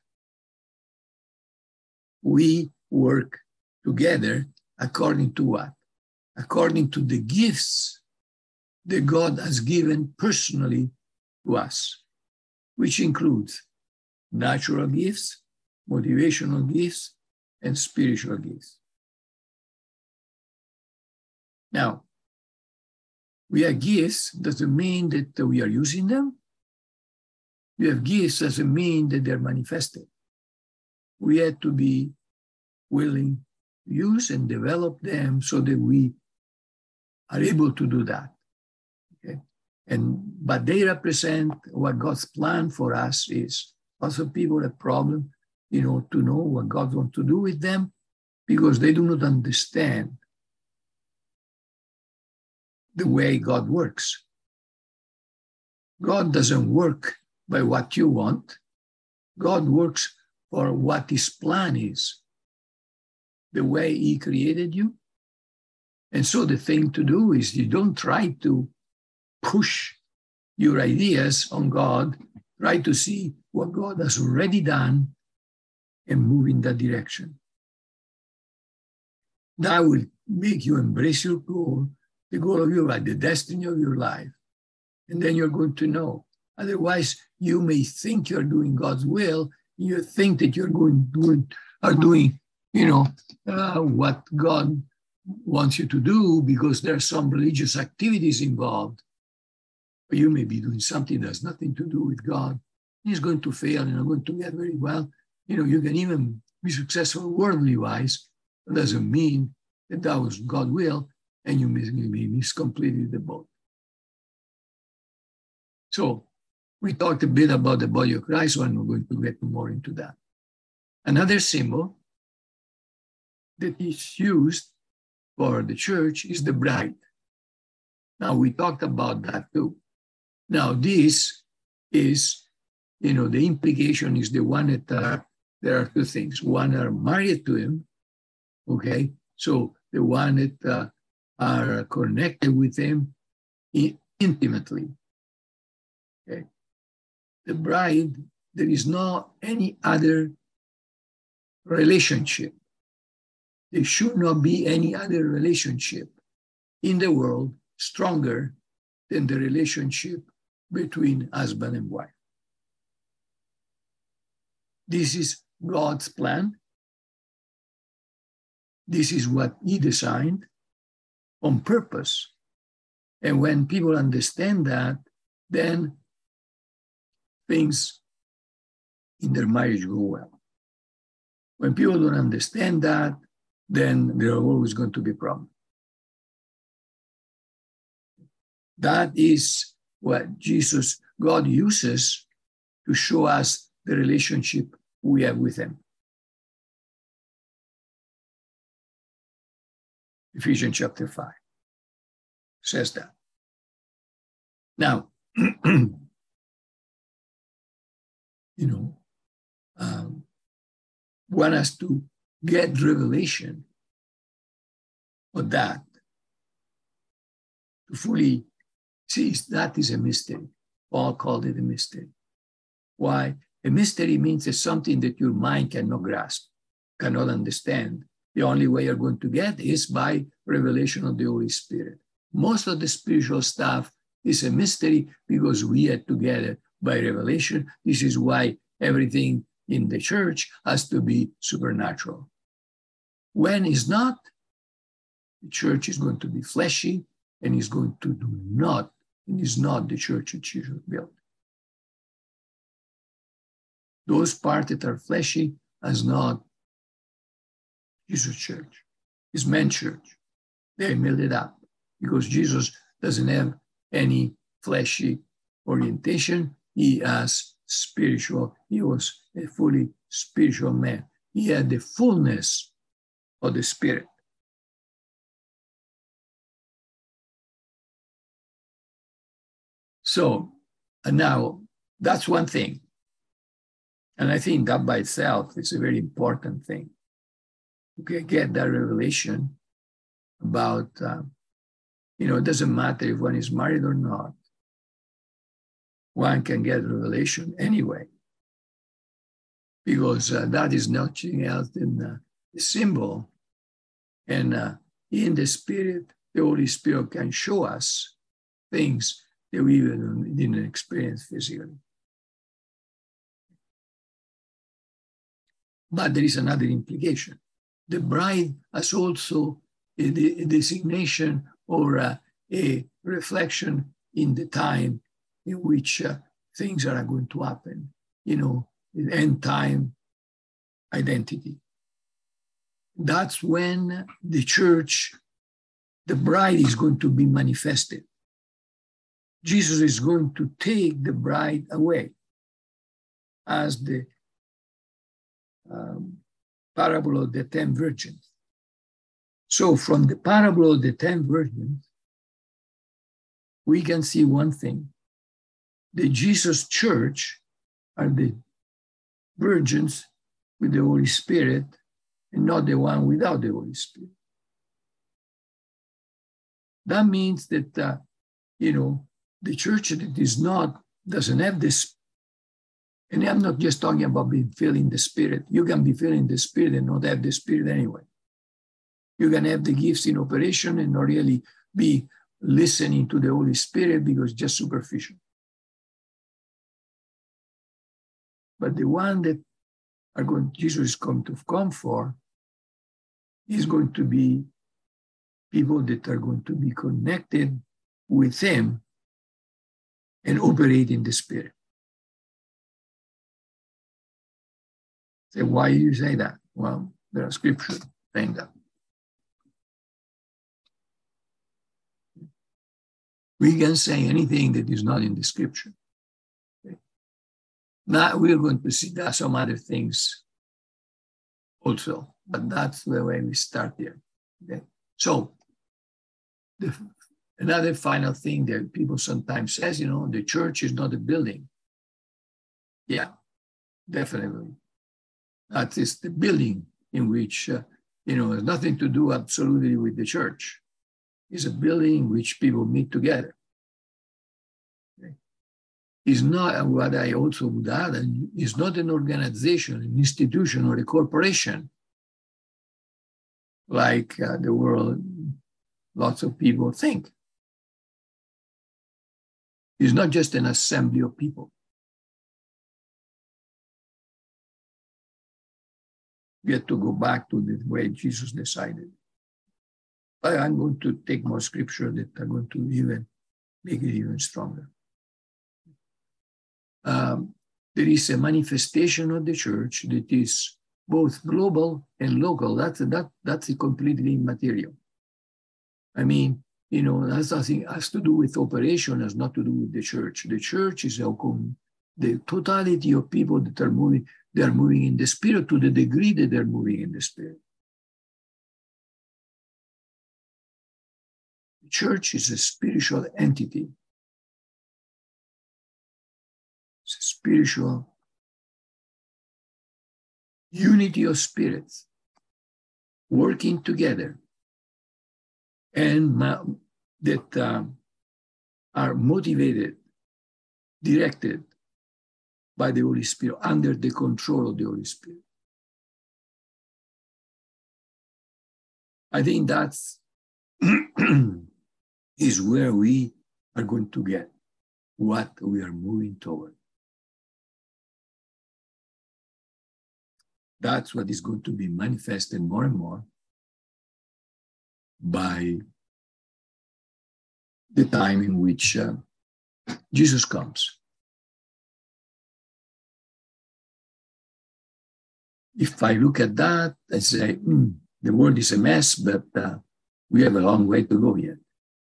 We work together according to what? According to the gifts that God has given personally to us, which includes natural gifts, motivational gifts, and spiritual gifts. Now, we have gifts doesn't mean that we are using them. We have gifts doesn't mean that they're manifested. We have to be willing to use and develop them so that we are able to do that. Okay? But they represent what God's plan for us is. Also, people have a problem to know what God wants to do with them, because they do not understand the way God works. God doesn't work by what you want. God works for what his plan is, the way he created you. And so the thing to do is you don't try to push your ideas on God. Try to see what God has already done and move in that direction. That will make you embrace your goal, the goal of your life, the destiny of your life. And then you're going to know. Otherwise, you may think you're doing God's will. You think that you're doing what God wants you to do, because there are some religious activities involved. But you may be doing something that has nothing to do with God. He's going to fail and not going to get very well. You can even be successful worldly wise. It doesn't mean that was God's will, and you may miss completely the boat. So we talked a bit about the body of Christ, so I'm not going to get more into that. Another symbol that is used for the church is the bride. Now, we talked about that too. Now, this is, the implication is the one that there are two things. One are married to him, okay? So the one that are connected with him intimately, okay? the bride, there is no any other relationship. There should not be any other relationship in the world stronger than the relationship between husband and wife. This is God's plan. This is what He designed on purpose. And when people understand that, then things in their marriage go well. When people don't understand that, then there are always going to be problems. That is what God uses to show us the relationship we have with Him. Ephesians chapter 5 says that. Now, one has to get revelation of that to fully see that is a mystery. Paul called it a mystery. Why? A mystery means it's something that your mind cannot grasp, cannot understand. The only way you're going to get is by revelation of the Holy Spirit. Most of the spiritual stuff is a mystery because we had to get it by revelation. This is why everything in the church has to be supernatural. When it's not, the church is going to be fleshy and is going to do not, and is not the church that Jesus built. Those parts that are fleshy is not Jesus' church. It's man's church. They made it up because Jesus doesn't have any fleshy orientation. He has spiritual. He was a fully spiritual man. He had the fullness of the Spirit. So, and now that's one thing. And I think that by itself is a very important thing. Okay, get that revelation about, it doesn't matter if one is married or not. One can get revelation anyway, because that is nothing else than a symbol. And in the Spirit, the Holy Spirit can show us things that we even didn't experience physically. But there is another implication. The bride has also a designation or a reflection in the time in which things are going to happen, the end time identity. That's when the church, the bride is going to be manifested. Jesus is going to take the bride away, as the parable of the 10 virgins. So from the parable of the 10 virgins, we can see one thing. The Jesus church are the virgins with the Holy Spirit and not the one without the Holy Spirit. That means that, the church that doesn't have this. And I'm not just talking about being filled in the Spirit. You can be filled in the Spirit and not have the Spirit anyway. You can have the gifts in operation and not really be listening to the Holy Spirit because it's just superficial. But the one that Jesus is going to come for is going to be people that are going to be connected with Him and operate in the Spirit. So why do you say that? Well, there are scriptures saying that. We can say anything that is not in the scripture. Okay. Now we're going to see that some other things also, but that's the way we start here. Okay. So another final thing that people sometimes says, the church is not a building. Yeah, definitely. That is the building in which, has nothing to do absolutely with the church. It's a building in which people meet together. Okay. is not what I also would add, is not an organization, an institution, or a corporation like the world, lots of people think. It's not just an assembly of people. We have to go back to the way Jesus decided. I'm going to take more scripture that are going to even make it even stronger. There is a manifestation of the church that is both global and local. That's a completely immaterial. I mean, that's nothing has to do with operation, has not to do with the church. The church is the totality of people that are moving. They are moving in the Spirit to the degree that they're moving in the Spirit. The church is a spiritual entity. It's a spiritual unity of spirits working together and that are motivated, directed by the Holy Spirit, under the control of the Holy Spirit. I think that's is where we are going to get what we are moving toward. That's what is going to be manifested more and more by the time in which Jesus comes. If I look at that, I say, the world is a mess, but we have a long way to go yet.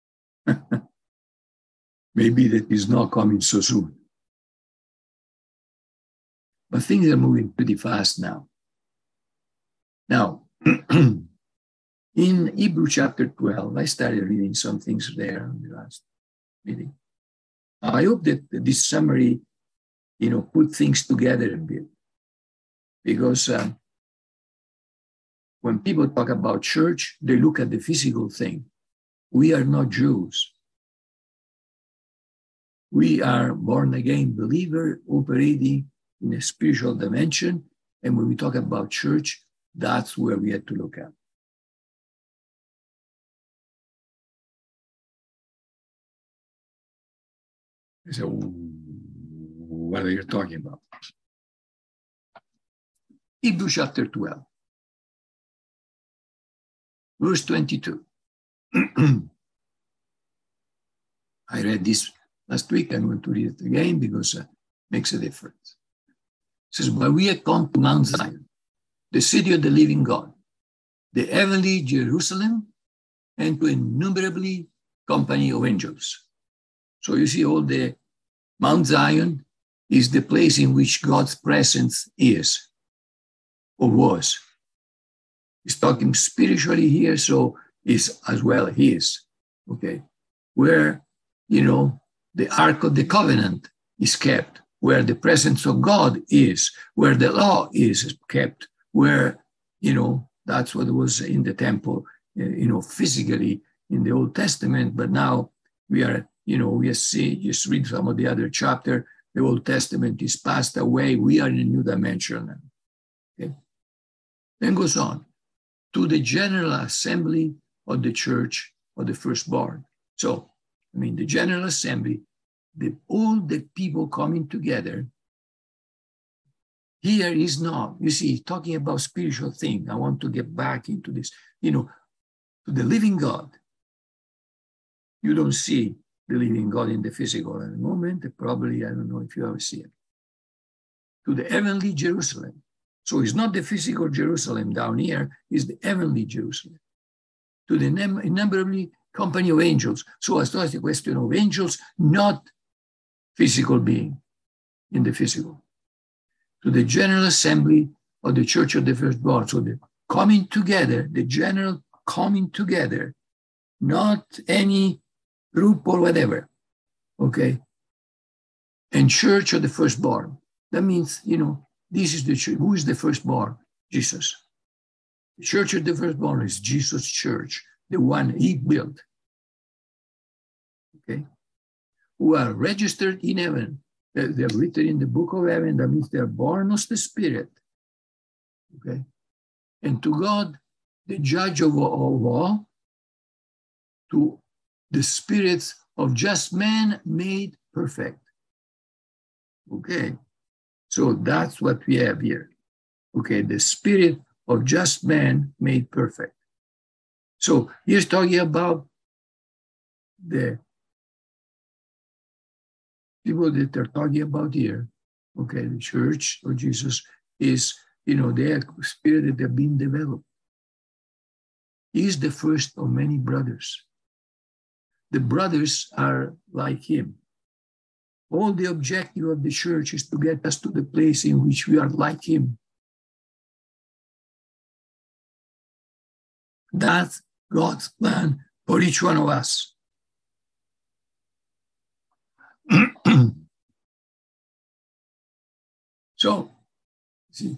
Maybe that is not coming so soon. But things are moving pretty fast now. Now, in Hebrew chapter 12, I started reading some things there in the last meeting. I hope that this summary, put things together a bit. Because when people talk about church, they look at the physical thing. We are not Jews. We are born-again believers operating in a spiritual dimension. And when we talk about church, that's where we have to look at. So, what are you talking about? Hebrews chapter 12, verse 22. I read this last week. I'm going to read it again because it makes a difference. It says, but we have come to Mount Zion, the city of the living God, the heavenly Jerusalem, and to innumerably company of angels. So you see, all the Mount Zion is the place in which God's presence is or was. He's talking spiritually here, so is as well his. Okay, where the Ark of the Covenant is kept, where the presence of God is, where the law is kept, where that's what was in the temple, physically in the Old Testament. But now we are, we see, just read some of the other chapter. The Old Testament is passed away. We are in a new dimension now. Okay, then goes on to the general assembly of the church of the firstborn. So, the general assembly, all the people coming together. Here is not, you see, talking about spiritual thing. I want to get back into this, to the living God. You don't see the living God in the physical at the moment. Probably, I don't know if you ever see it. To the heavenly Jerusalem. So it's not the physical Jerusalem down here, it's the heavenly Jerusalem. To the innumerably company of angels. So as far as the question of angels, not physical being in the physical. To the general assembly of the church of the firstborn. So the coming together, the general coming together, not any group or whatever. Okay? And church of the firstborn. That means, this is the church. Who is the firstborn? Jesus. The church of the firstborn is Jesus' church, the one he built. Okay? Who are registered in heaven They're written in the book of heaven. That means they're born of the Spirit. Okay? And to God, the judge of all, to the spirits of just man made perfect. Okay? So that's what we have here. Okay, the spirit of just man made perfect. So he's talking about the people that they're talking about here. Okay, the church of Jesus is, they have spirit that have been developed. He is the first of many brothers. The brothers are like him. All the objective of the church is to get us to the place in which we are like him. That's God's plan for each one of us. So, see,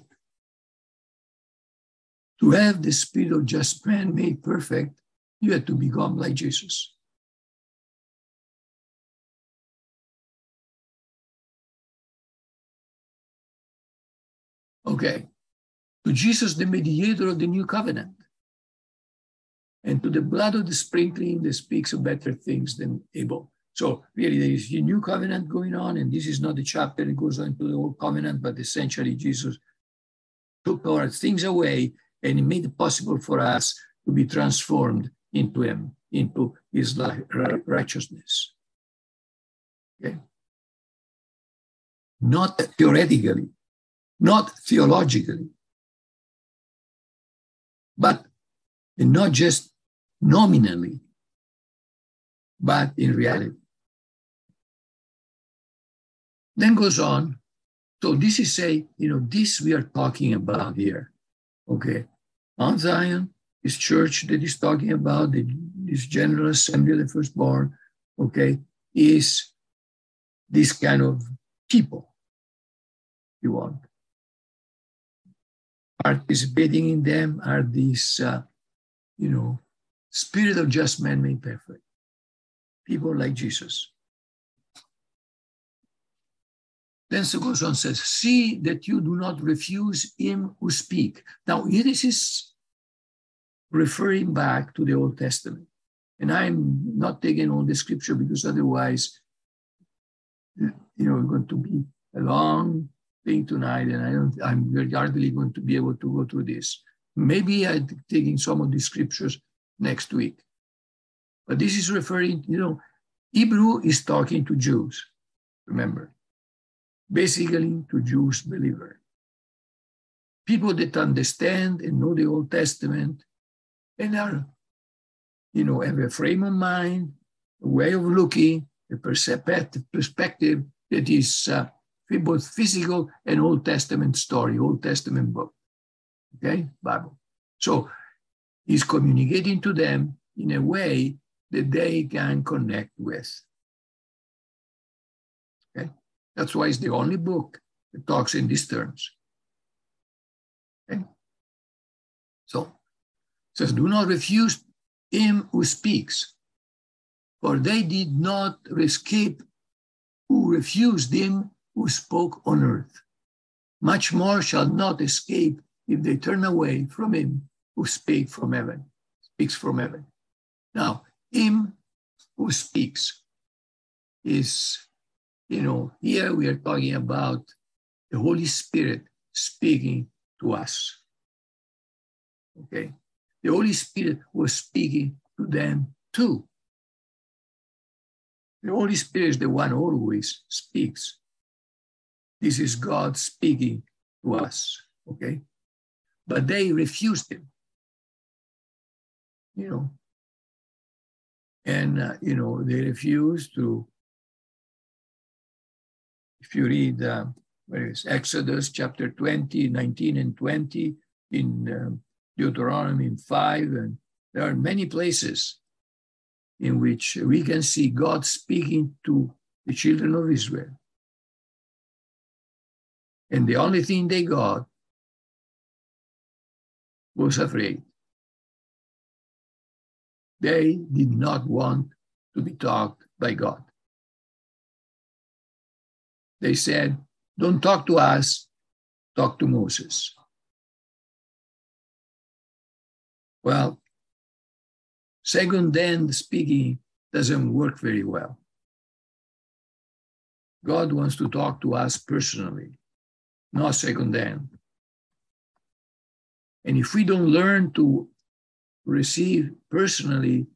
to have the spirit of just man made perfect, you have to become like Jesus. Okay, to Jesus, the mediator of the new covenant, and to the blood of the sprinkling that speaks of better things than Abel. So really there is a new covenant going on, and this is not the chapter that goes on to the old covenant, but essentially Jesus took our things away and he made it possible for us to be transformed into him, into his righteousness. Okay? Not theoretically, not theologically, but not just nominally, but in reality. Then goes on. So this is this we are talking about here. Okay. Mount Zion, this church that is talking about, this general assembly of the firstborn, okay, is this kind of people, you want. Participating in them are these, spirit of just man made perfect. People like Jesus. Then so goes on, says, see that you do not refuse him who speak. Now, this is referring back to the Old Testament. And I'm not taking all the scripture because otherwise, it's going to be a long thing tonight, and I'm hardly going to be able to go through this. Maybe I'm taking some of the scriptures next week. But this is referring, Hebrew is talking to Jews, remember. Basically to Jewish believers. People that understand and know the Old Testament and are, have a frame of mind, a way of looking, a perspective that is both physical and Old Testament story, Old Testament book, okay, Bible. So he's communicating to them in a way that they can connect with. Okay. That's why it's the only book that talks in these terms. Okay? So, it says, do not refuse him who speaks, for they did not escape who refused him who spoke on earth. Much more shall not escape if they turn away from him who speaks from heaven. Now, him who speaks is, here we are talking about the Holy Spirit speaking to us. Okay? The Holy Spirit was speaking to them too. The Holy Spirit is the one who always speaks. This is God speaking to us. Okay? But they refused him. And, they refused to. If you read Exodus chapter 20, 19 and 20, in Deuteronomy 5, and there are many places in which we can see God speaking to the children of Israel. And the only thing they got was afraid. They did not want to be taught by God. They said, don't talk to us, talk to Moses. Well, second-hand speaking doesn't work very well. God wants to talk to us personally, not second-hand. And if we don't learn to receive personally,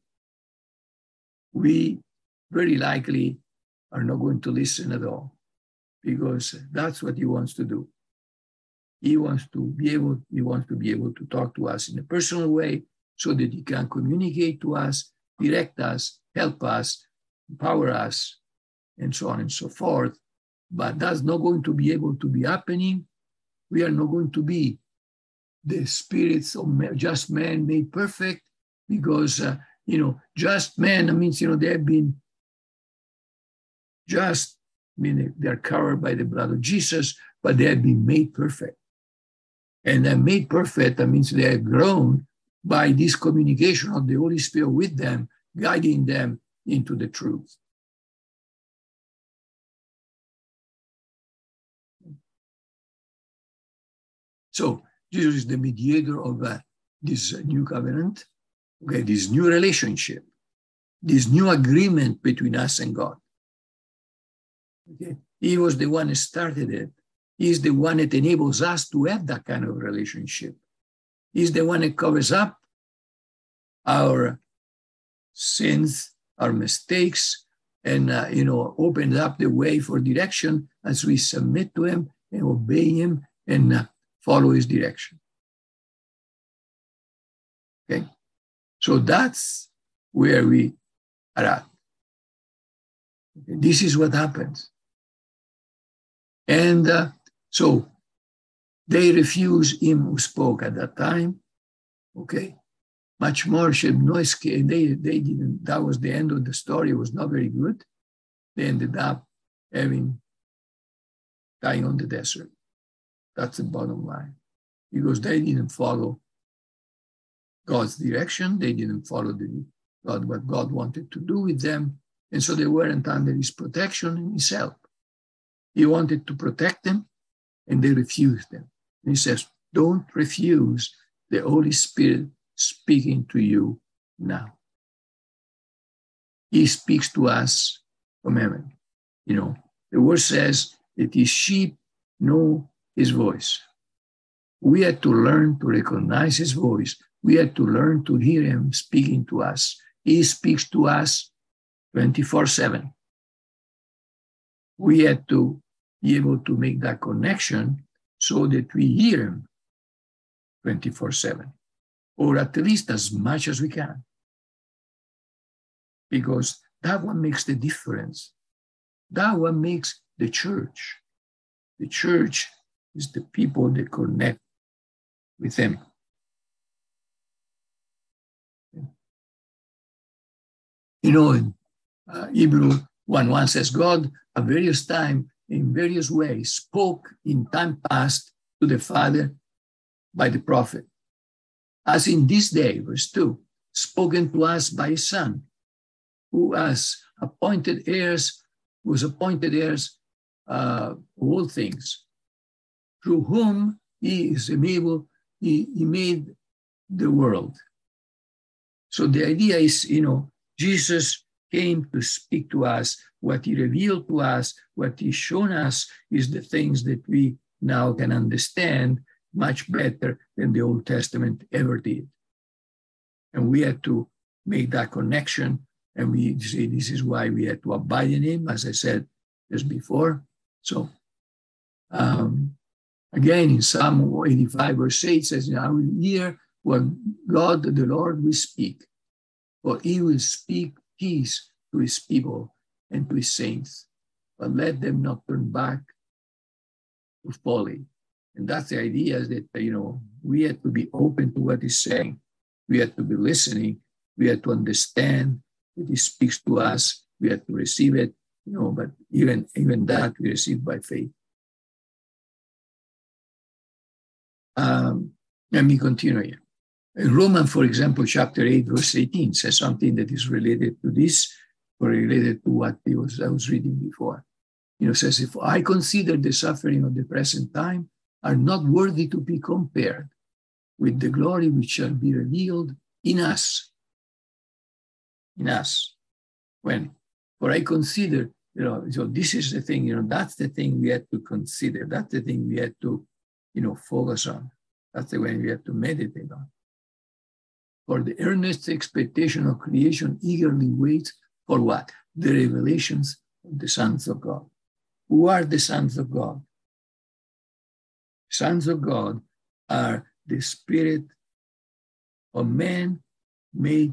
we very likely are not going to listen at all, because that's what he wants to do. He wants to be able to talk to us in a personal way so that he can communicate to us, direct us, help us, empower us, and so on and so forth. But that's not going to be able to be happening. We are not going to be the spirits of just man made perfect, because, just man means, they have been just, they're covered by the blood of Jesus, but they have been made perfect. And they're made perfect, that means they have grown by this communication of the Holy Spirit with them, guiding them into the truth. So Jesus is the mediator of this new covenant, okay, this new relationship, this new agreement between us and God. Okay? He was the one who started it. He's the one that enables us to have that kind of relationship. He's the one that covers up our sins, our mistakes, and opens up the way for direction as we submit to him and obey him and follow his direction. Okay, so that's where we are at. Okay? This is what happens. And so they refused him who spoke at that time. Okay, much more Shebnoiski, they didn't. That was the end of the story. It was not very good. They ended up dying on the desert. That's the bottom line, because they didn't follow God's direction. They didn't follow what God wanted to do with them, and so they weren't under his protection and his help. He wanted to protect them, and they refused them. And he says, don't refuse the Holy Spirit speaking to you now. He speaks to us from heaven. The word says that his sheep know his voice. We had to learn to recognize his voice. We had to learn to hear him speaking to us. He speaks to us 24/7. We had to be able to make that connection so that we hear him 24/7, or at least as much as we can, because that one makes the difference. That one makes the church. The church is the people that connect with him. In Hebrew 1:1 says, God at various times, in various ways, spoke in time past to the Father by the prophet. As in this day, verse 2, spoken to us by his Son, who was appointed heirs of all things, through whom he made the world. So the idea is, Jesus came to speak to us. What he revealed to us, what he's shown us, is the things that we now can understand much better than the Old Testament ever did. And we had to make that connection, and we say this is why we had to abide in him, as I said just before. So, again, in Psalm 85, verse 8, it says, I will hear what God, the Lord, will speak, for he will speak peace to his people and to his saints, but let them not turn back to folly. And that's the idea, is that, we have to be open to what he's saying. We have to be listening. We have to understand that he speaks to us. We have to receive it, but even that we receive by faith. Let me continue here. In Romans, for example, chapter 8, verse 18 says something that is related to this, or related to what I was reading before. says, if I consider the suffering of the present time are not worthy to be compared with the glory which shall be revealed in us. In us. When, for I consider, so this is the thing, that's the thing we have to consider. That's the thing we have to, focus on. That's the way we have to meditate on. For the earnest expectation of creation eagerly waits for what? The revelations of the sons of God. Who are the sons of God? Sons of God are the spirit of man made,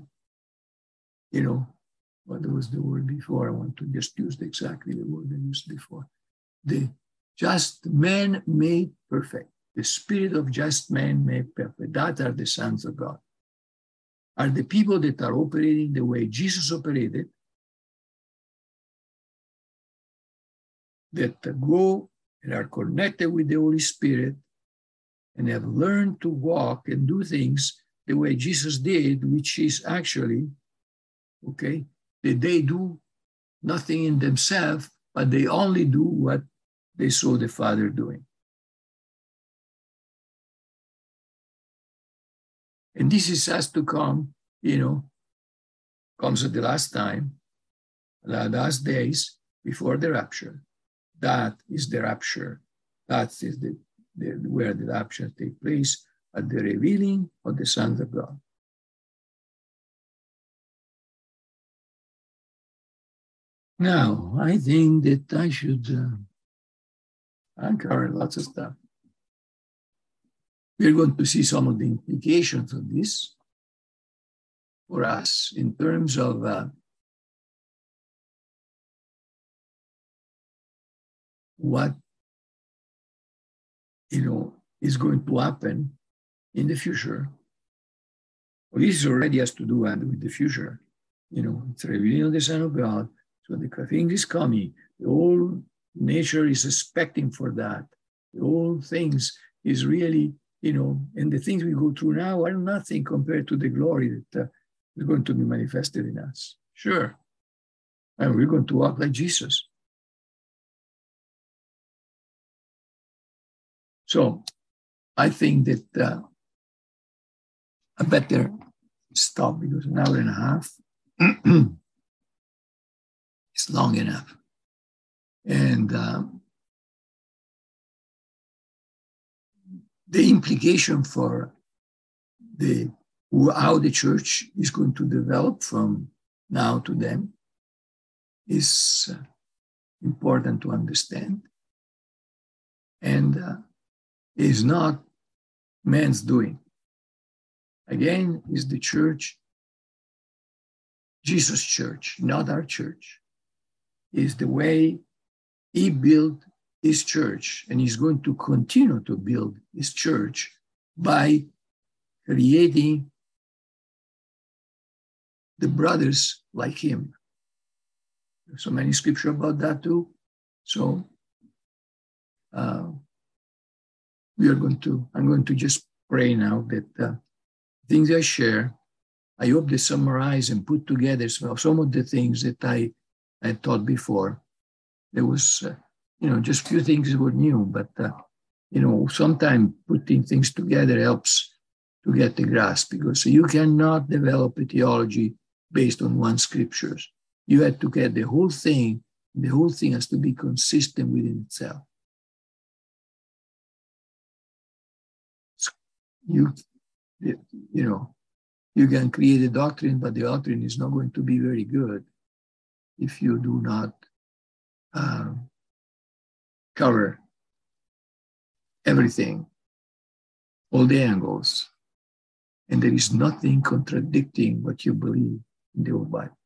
what was the word before? I want to just use exactly the word I used before. The just man made perfect. The spirit of just man made perfect. That are the sons of God. Are the people that are operating the way Jesus operated, that go and are connected with the Holy Spirit and have learned to walk and do things the way Jesus did, which is actually, that they do nothing in themselves, but they only do what they saw the Father doing. And this has to come, comes at the last time, the last days before the rapture. That is the rapture. That is where the rapture takes place, at the revealing of the sons of God. Now, I think that I should uncover lots of stuff. We're going to see some of the implications of this for us in terms of what, is going to happen in the future. Well, this already has to do with the future. It's revealing of the Son of God. So the thing is coming. The whole nature is expecting for that. The whole things is really, and the things we go through now are nothing compared to the glory that is going to be manifested in us. Sure. And we're going to walk like Jesus. So I think that I better stop because an hour and a half is long enough. And the implication for how the church is going to develop from now to then is important to understand. And is not man's doing. Again, is the church, Jesus' church, not our church, is the way he built his church, and he's going to continue to build his church by creating the brothers like him. There's so many scripture about that too. So I'm going to just pray now that things I share, I hope they summarize and put together some of the things that I had taught before. There was, just few things that were new, but, sometimes putting things together helps to get the grasp, because you cannot develop a theology based on one scriptures. You have to get the whole thing. The whole thing has to be consistent within itself. You can create a doctrine, but the doctrine is not going to be very good if you do not cover everything, all the angles, and there is nothing contradicting what you believe in the whole Bible.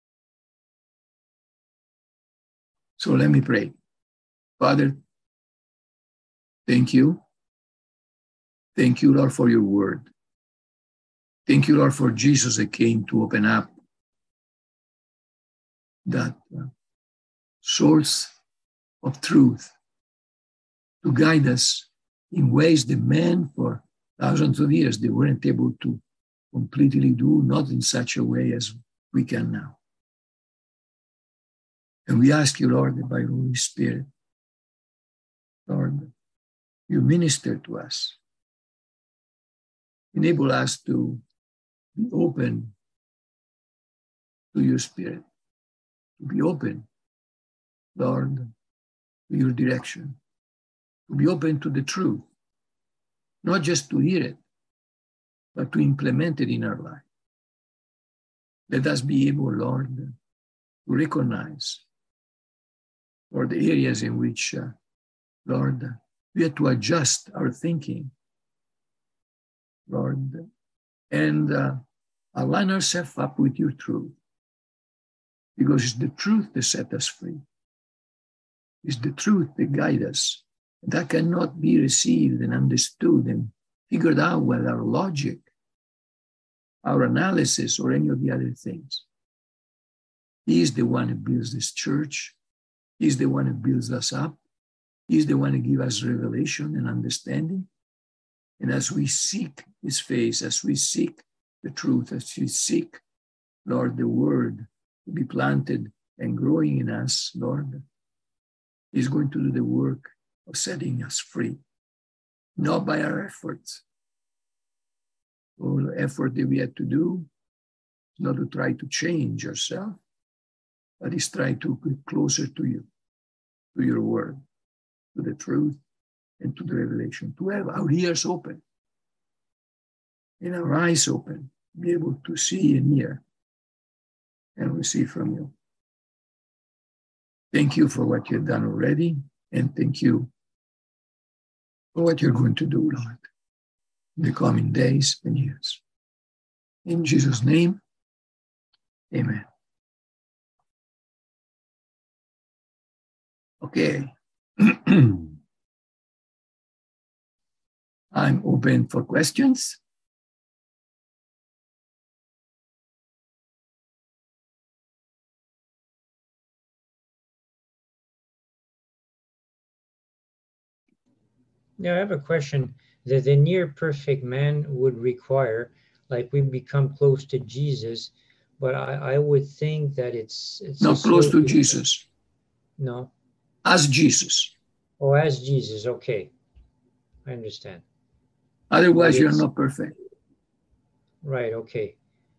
So let me pray. Father, thank you. Thank you, Lord, for your word. Thank you, Lord, for Jesus that came to open up that source of truth to guide us in ways that men for thousands of years, they weren't able to completely do, not in such a way as we can now. And we ask you, Lord, that by your Holy Spirit, Lord, you minister to us. Enable us to be open to your Spirit, to be open, Lord, to your direction, to be open to the truth, not just to hear it, but to implement it in our life. Let us be able, Lord, to recognize, or the areas in which, Lord, we have to adjust our thinking, Lord, and align ourselves up with your truth. Because it's the truth that sets us free. It's the truth that guides us. That cannot be received and understood and figured out with our logic, our analysis, or any of the other things. He is the one who builds this church. He's the one who builds us up. He's the one who gives us revelation and understanding. And as we seek his face, as we seek the truth, as we seek, Lord, the word to be planted and growing in us, Lord, he's going to do the work of setting us free, not by our efforts. All the effort that we have to do is not to try to change ourselves, but is try to get closer to you, to your word, to the truth, and to the revelation, to have our ears open and our eyes open, be able to see and hear and receive from you. Thank you for what you've done already, and thank you for what you're going to do, Lord, in the coming days and years. In Jesus' name, amen. Okay. I'm open for questions. Now, I have a question that the near perfect man would require, like we become close to Jesus, but I would think that it's not close to Jesus. No. As Jesus. Oh, as Jesus. Okay. I understand. Otherwise, you're not perfect. Right. Okay.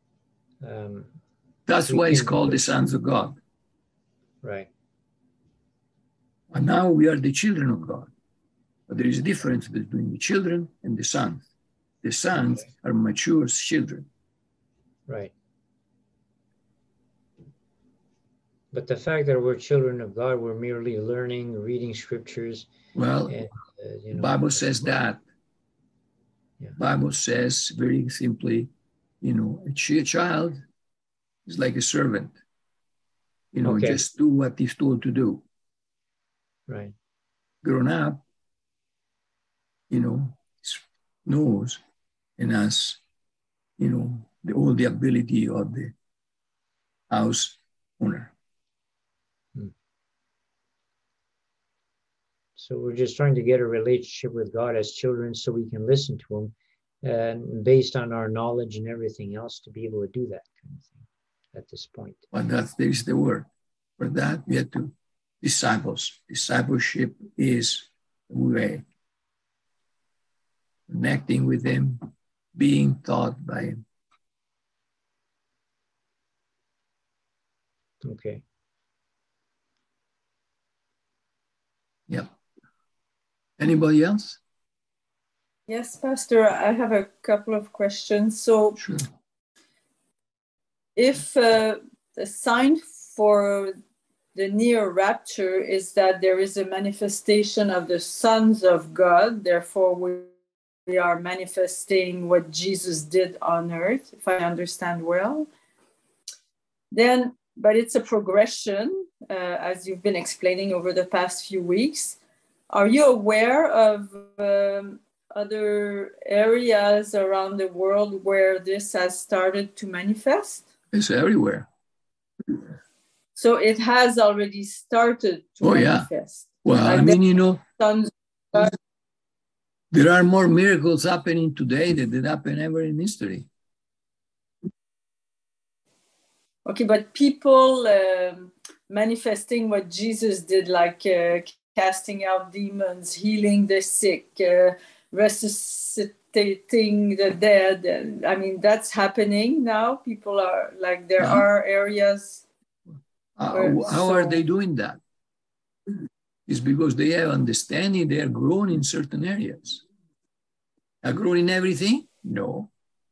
That's why it's called the sons of God. Right. And now we are the children of God. But there is a difference between the children and the sons. The sons are mature children. Right. But the fact that we're children of God, we're merely learning, reading scriptures. Well, and, the Bible says that. Yeah. Bible says very simply, a child is like a servant. Just do what he's told to do. Right. Grown up, knows and has, all the ability of the house owner. So we're just trying to get a relationship with God as children so we can listen to him, and based on our knowledge and everything else to be able to do that kind of thing at this point. But there's the word. For that, we have to disciples. Discipleship is the way. Connecting with him, being taught by him. Okay. Yep. Anybody else? Yes, Pastor, I have a couple of questions. So, sure. If the sign for the near rapture is that there is a manifestation of the sons of God, therefore we are manifesting what Jesus did on earth, if I understand well, then, but it's a progression, as you've been explaining over the past few weeks. Are you aware of other areas around the world where this has started to manifest? It's everywhere. So it has already started to manifest. Yeah. Well, there are more miracles happening today than did happen ever in history. Okay, but people manifesting what Jesus did, like casting out demons, healing the sick, resuscitating the dead. I mean, that's happening now. People are like, there are areas. How are they doing that? It's because they have understanding, they are grown in certain areas. Are grown in everything? No.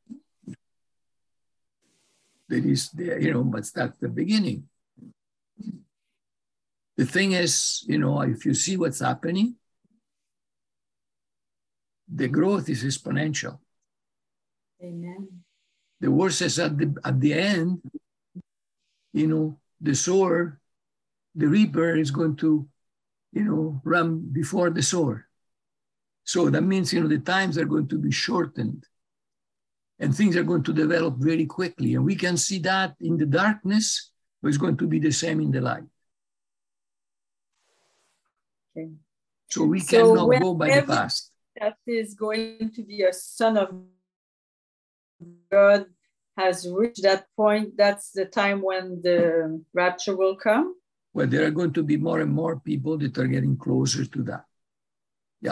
There is there, but that's the beginning. The thing is, if you see what's happening, the growth is exponential. Amen. The word says at the end, the sower, the reaper is going to, run before the sower. So that means, the times are going to be shortened and things are going to develop very quickly. And we can see that in the darkness, but it's going to be the same in the light. Okay. So we cannot go by the past. That is going to be a son of God has reached that point. That's the time when the rapture will come. Well, there are going to be more and more people that are getting closer to that. Yeah.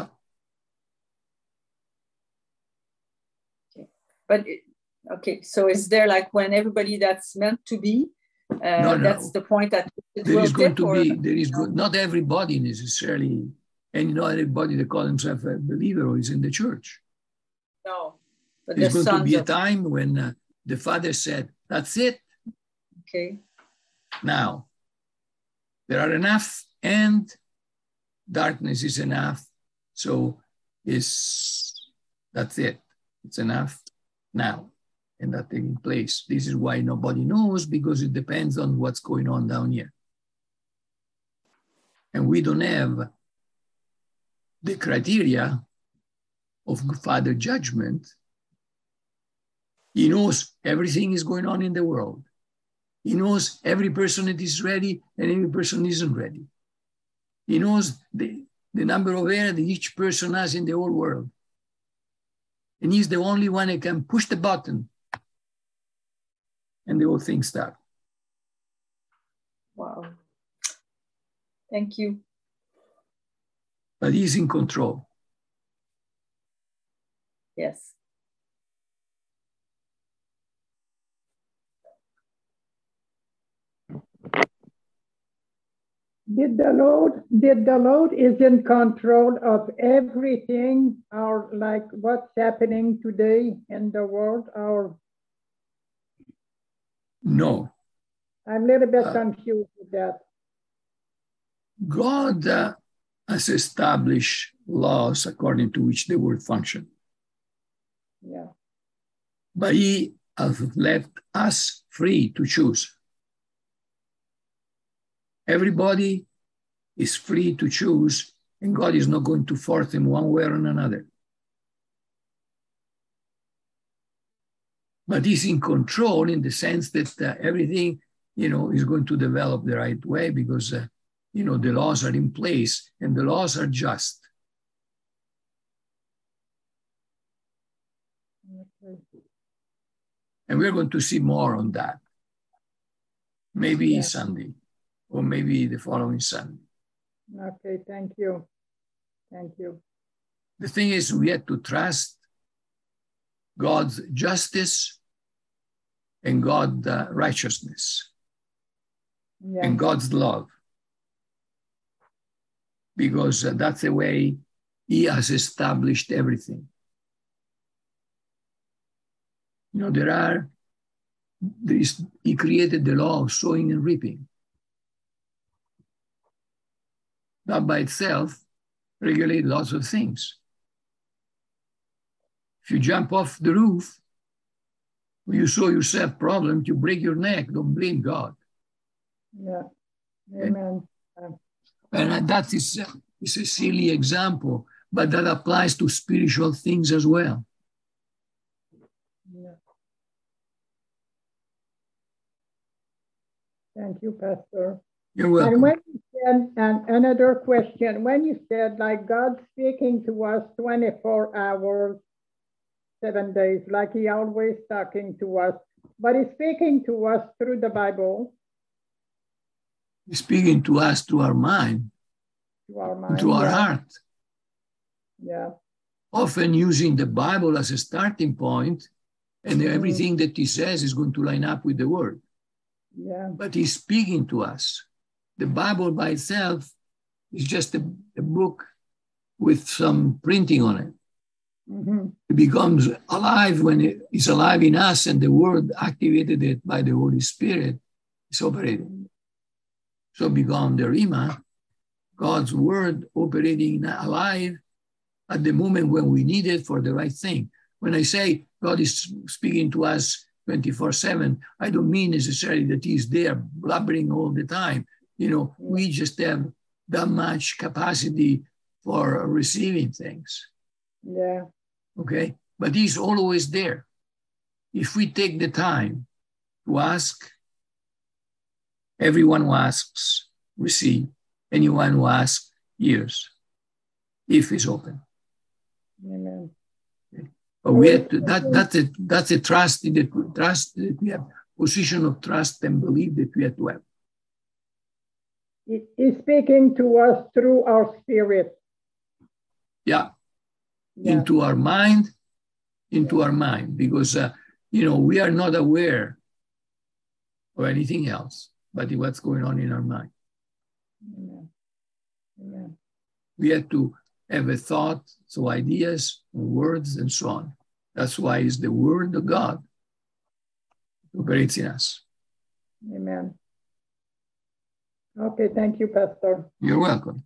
Okay. But, so is there like when everybody that's meant to be, no. that's the point that there is going to be, not everybody necessarily, and not everybody that calls himself a believer or is in the church. No. But there's going to be a time when the Father said, that's it. Okay. Now, there are enough and darkness is enough. So that's it. It's enough now. And that taking place. This is why nobody knows, because it depends on what's going on down here. And we don't have the criteria of Father judgment. He knows everything is going on in the world. He knows every person that is ready and every person isn't ready. He knows the number of hair that each person has in the whole world. And he's the only one that can push the button and the whole thing starts. Wow. Thank you. But he's in control. Yes. Did the Lord is in control of everything, or like what's happening today in the world, or? No. I'm a little bit confused with that. God has established laws according to which the world functions. Yeah. But he has left us free to choose. Everybody is free to choose, and God is not going to force them one way or another. But he's in control in the sense that everything, is going to develop the right way because, the laws are in place and the laws are just. Okay. And we're going to see more on that. Maybe Sunday or maybe the following Sunday. Okay, thank you. Thank you. The thing is, we have to trust God's justice and God's righteousness and God's love. Because that's the way he has established everything. He created the law of sowing and reaping. That by itself regulates lots of things. If you jump off the roof, when you saw yourself problems, you break your neck, don't blame God. Yeah, amen. And that is a silly example, but that applies to spiritual things as well. Yeah. Thank you, Pastor. You're welcome. And when you said, and another question, when you said like God speaking to us 24 hours, 7 days, like he always talking to us, but he's speaking to us through the Bible. He's speaking to us through our mind, through our heart. Yeah. Often using the Bible as a starting point, and everything that he says is going to line up with the word. Yeah. But he's speaking to us. The Bible by itself is just a book with some printing on it. Mm-hmm. It becomes alive when it is alive in us, and the word activated it by the Holy Spirit is operating. So become the Rhema, God's word operating alive at the moment when we need it for the right thing. When I say God is speaking to us 24/7, I don't mean necessarily that he's there blabbering all the time. We just have that much capacity for receiving things. Yeah. Okay? But he's always there. If we take the time to ask, everyone who asks, receive. Anyone who asks, hears, if it's open. Amen. Okay? But we have to, that's a trust that we have, position of trust and belief that we have to have. He's speaking to us through our spirit. Yeah. Yeah. Into our mind, because, we are not aware of anything else but what's going on in our mind. Amen. Amen. We have to have a thought, so ideas, words, and so on. That's why it's the word of God that operates in us. Amen. Okay, thank you, Pastor. You're welcome.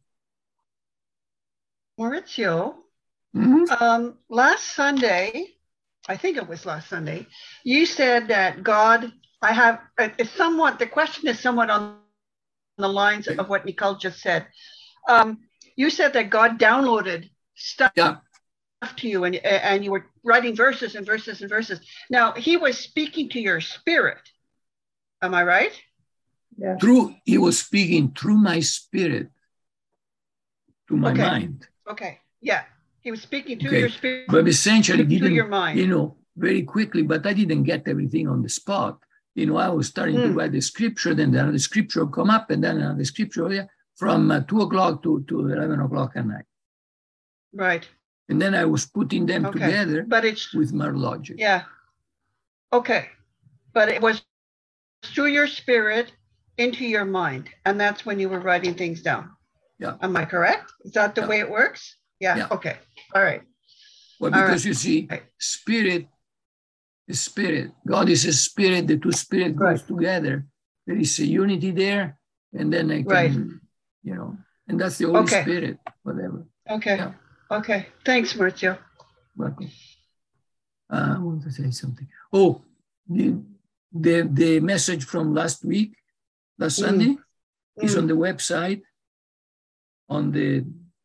Maurizio, Mm-hmm. last Sunday, I think it was last Sunday, you said that God, the question is somewhat on the lines of what Nicole just said. You said that God downloaded stuff to you, and you were writing verses and verses and verses. Now, he was speaking to your spirit. Am I right? Yeah. He was speaking through my spirit to my mind. Okay. Yeah. He was speaking to your spirit. But essentially, to your mind. Very quickly, but I didn't get everything on the spot. I was starting to write the scripture, then another scripture would come up, and then another scripture from 2 o'clock to 11 o'clock at night. Right. And then I was putting them together with my logic. Yeah. Okay. But it was through your spirit into your mind, and that's when you were writing things down. Yeah. Am I correct? Is that the way it works? Yeah. Okay. All right. Well, because you see, spirit is spirit. God is a spirit. The two spirits goes together. There is a unity there, and then I can, and that's the Holy Spirit, whatever. Okay. Yeah. Okay. Thanks, Maurizio. Welcome. I want to say something. Oh, the message from last Sunday, is on the website, on the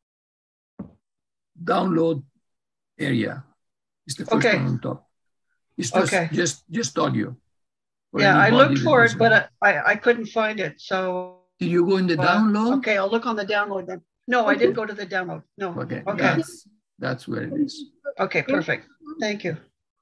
download area. It's the first one on top. It's just audio. Yeah, I looked for it, but I couldn't find it. So did you go in the download? Okay, I'll look on the download then. No, I didn't go to the download. No. Okay. That's where it is. Okay, perfect. Thank you.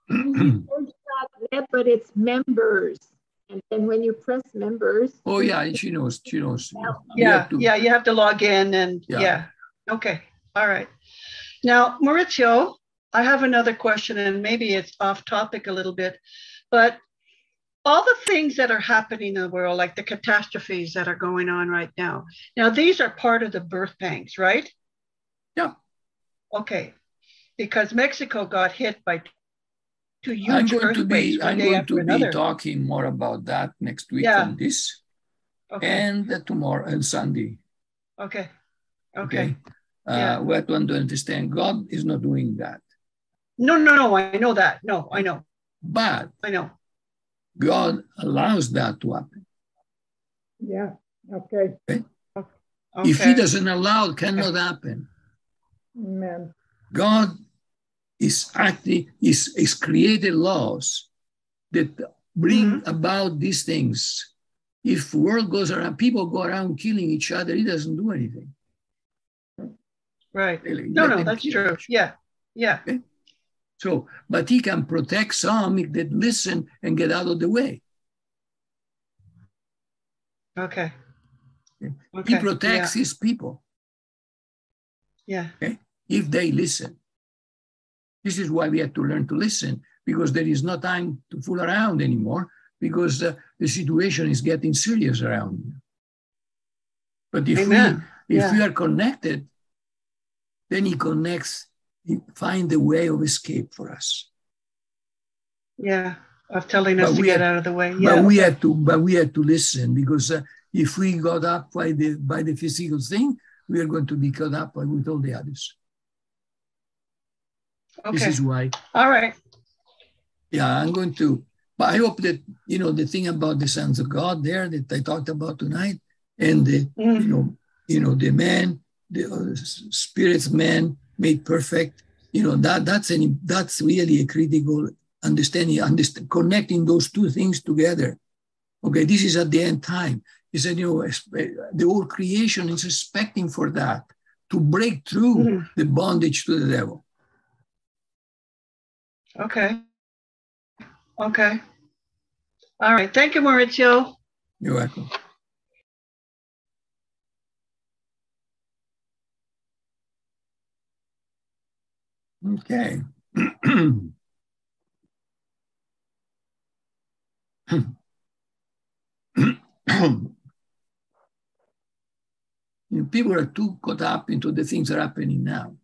But it's members. And then when you press members. Oh yeah, she knows. Yeah, you have to log in and Okay. All right. Now, Maurizio, I have another question, and maybe it's off topic a little bit, but all the things that are happening in the world, like the catastrophes that are going on right now, these are part of the birth pangs, right? Yeah. Okay. Because Mexico got hit by two huge earthquakes. I'm going to be talking more about that next week on this. Okay. And tomorrow and Sunday. Okay. We have to understand God is not doing that. No, I know that. No, I know. But I know. God allows that to happen. Yeah. Okay. If he doesn't allow, it cannot happen. Amen. God is acting, is created laws that bring about these things. If the world goes around, people go around killing each other, he doesn't do anything. Right. No, that's true. Yeah. Okay? So, but he can protect some that listen and get out of the way. Okay. He protects his people. Yeah. Okay? If they listen. This is why we have to learn to listen, because there is no time to fool around anymore, because the situation is getting serious around you. But if we are connected, then he connects, he finds a way of escape for us. Yeah, of telling us to get out of the way. Yeah. But we have to listen, because if we got up by the physical thing, we are going to be caught up with all the others. Okay. This is why. All right. Yeah, I'm going to. But I hope that the thing about the sons of God there that I talked about tonight, and the the man, the spirit's man made perfect. That's really a critical understanding. Connecting those two things together. Okay, this is at the end time. He said, the whole creation is expecting for that, to break through the bondage to the devil. Okay. Okay. All right. Thank you, Maurizio. You're welcome. Okay. People are too caught up into the things that are happening now.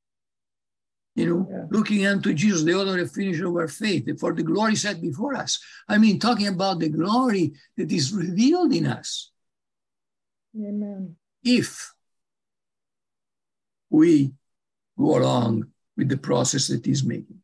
Looking unto Jesus, the author and finisher of our faith, for the glory set before us. I mean, talking about the glory that is revealed in us. Amen. If we go along with the process that he's making.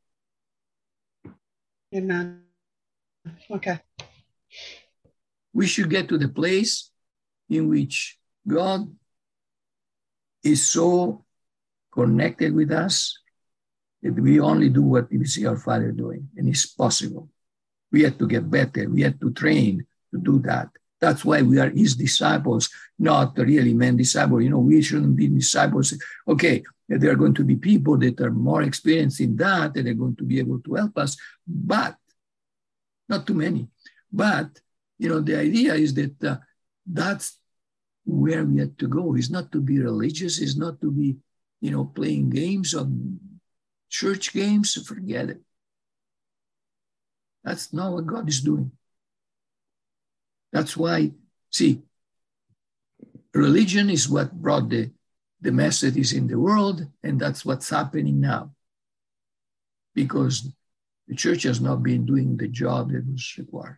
Amen. Okay. We should get to the place in which God is so connected with us that we only do what we see our Father doing, and it's possible. We have to get better. We have to train to do that. That's why we are his disciples, not really men disciples. We shouldn't be disciples. Okay, there are going to be people that are more experienced in that, and they're going to be able to help us, but not too many. But, the idea is that that's where we have to go. It's not to be religious. It's not to be, playing games of church games. Forget it. That's not what God is doing. That's why, see, religion is what brought the messages in the world, and that's what's happening now. Because the church has not been doing the job that was required.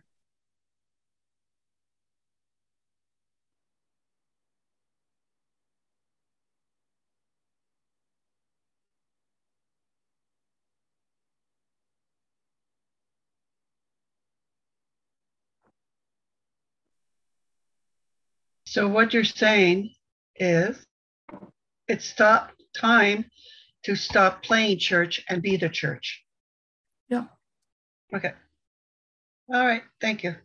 So what you're saying is it's time to stop playing church and be the church. Yeah. Okay. All right. Thank you.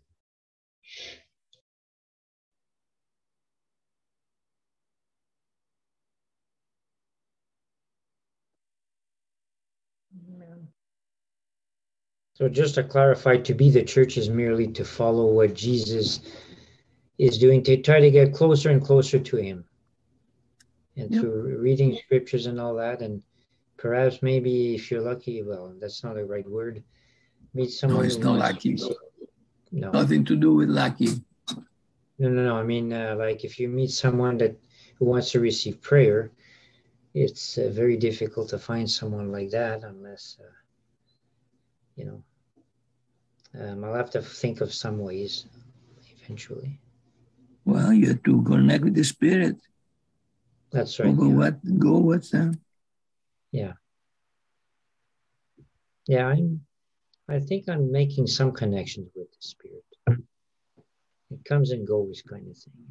So just to clarify, to be the church is merely to follow what Jesus is doing, to try to get closer and closer to him. And through reading scriptures and all that, and perhaps maybe if you're lucky, well, that's not the right word, meet someone. No, it's not lucky. No. Nothing to do with lucky. No. I mean, like if you meet someone who wants to receive prayer, it's very difficult to find someone like that unless, I'll have to think of some ways eventually. Well, you have to connect with the Spirit. That's right. Go what's that? Yeah. Yeah, I think I'm making some connections with the Spirit. It comes and goes kind of thing.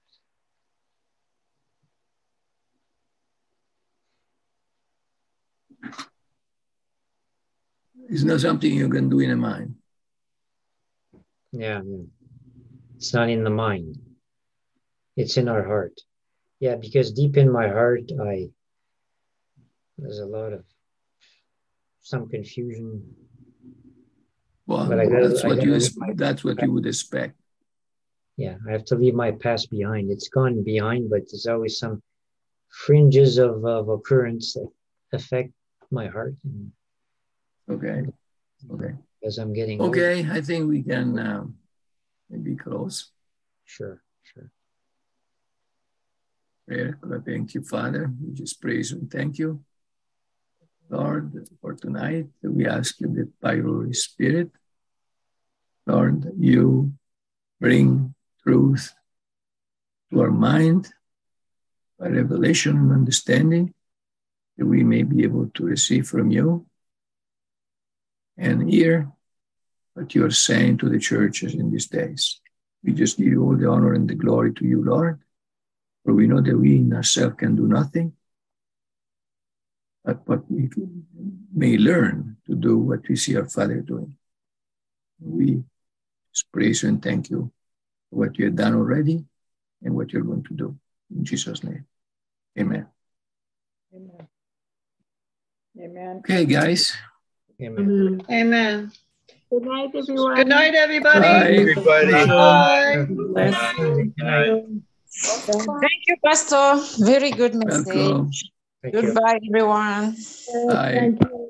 It's not something you can do in a mind. Yeah. It's not in the mind. It's in our heart. Yeah, because deep in my heart, there's a lot of some confusion. Well, that's what you would expect. yeah, I have to leave my past behind. It's gone behind, but there's always some fringes of occurrence that affect my heart. Okay. Okay. As I'm getting older. Okay, I think we can maybe close. Sure. Prayer. Thank you, Father. We just praise you and thank you, Lord, for tonight. We ask you that by your Holy Spirit, Lord, you bring truth to our mind by revelation and understanding, that we may be able to receive from you and hear what you are saying to the churches in these days. We just give you all the honor and the glory to you, Lord, for we know that we in ourselves can do nothing, but we may learn to do what we see our Father doing. We just praise you and thank you for what you have done already and what you're going to do. In Jesus' name, amen. Amen. Amen. Okay, guys. Amen. Amen. Good night, everyone. Good night, everybody. Bye. Everybody. Bye. Good night. Thank you, Pastor. Very good message. Welcome. Thank you. Goodbye, everyone. Bye. Thank you.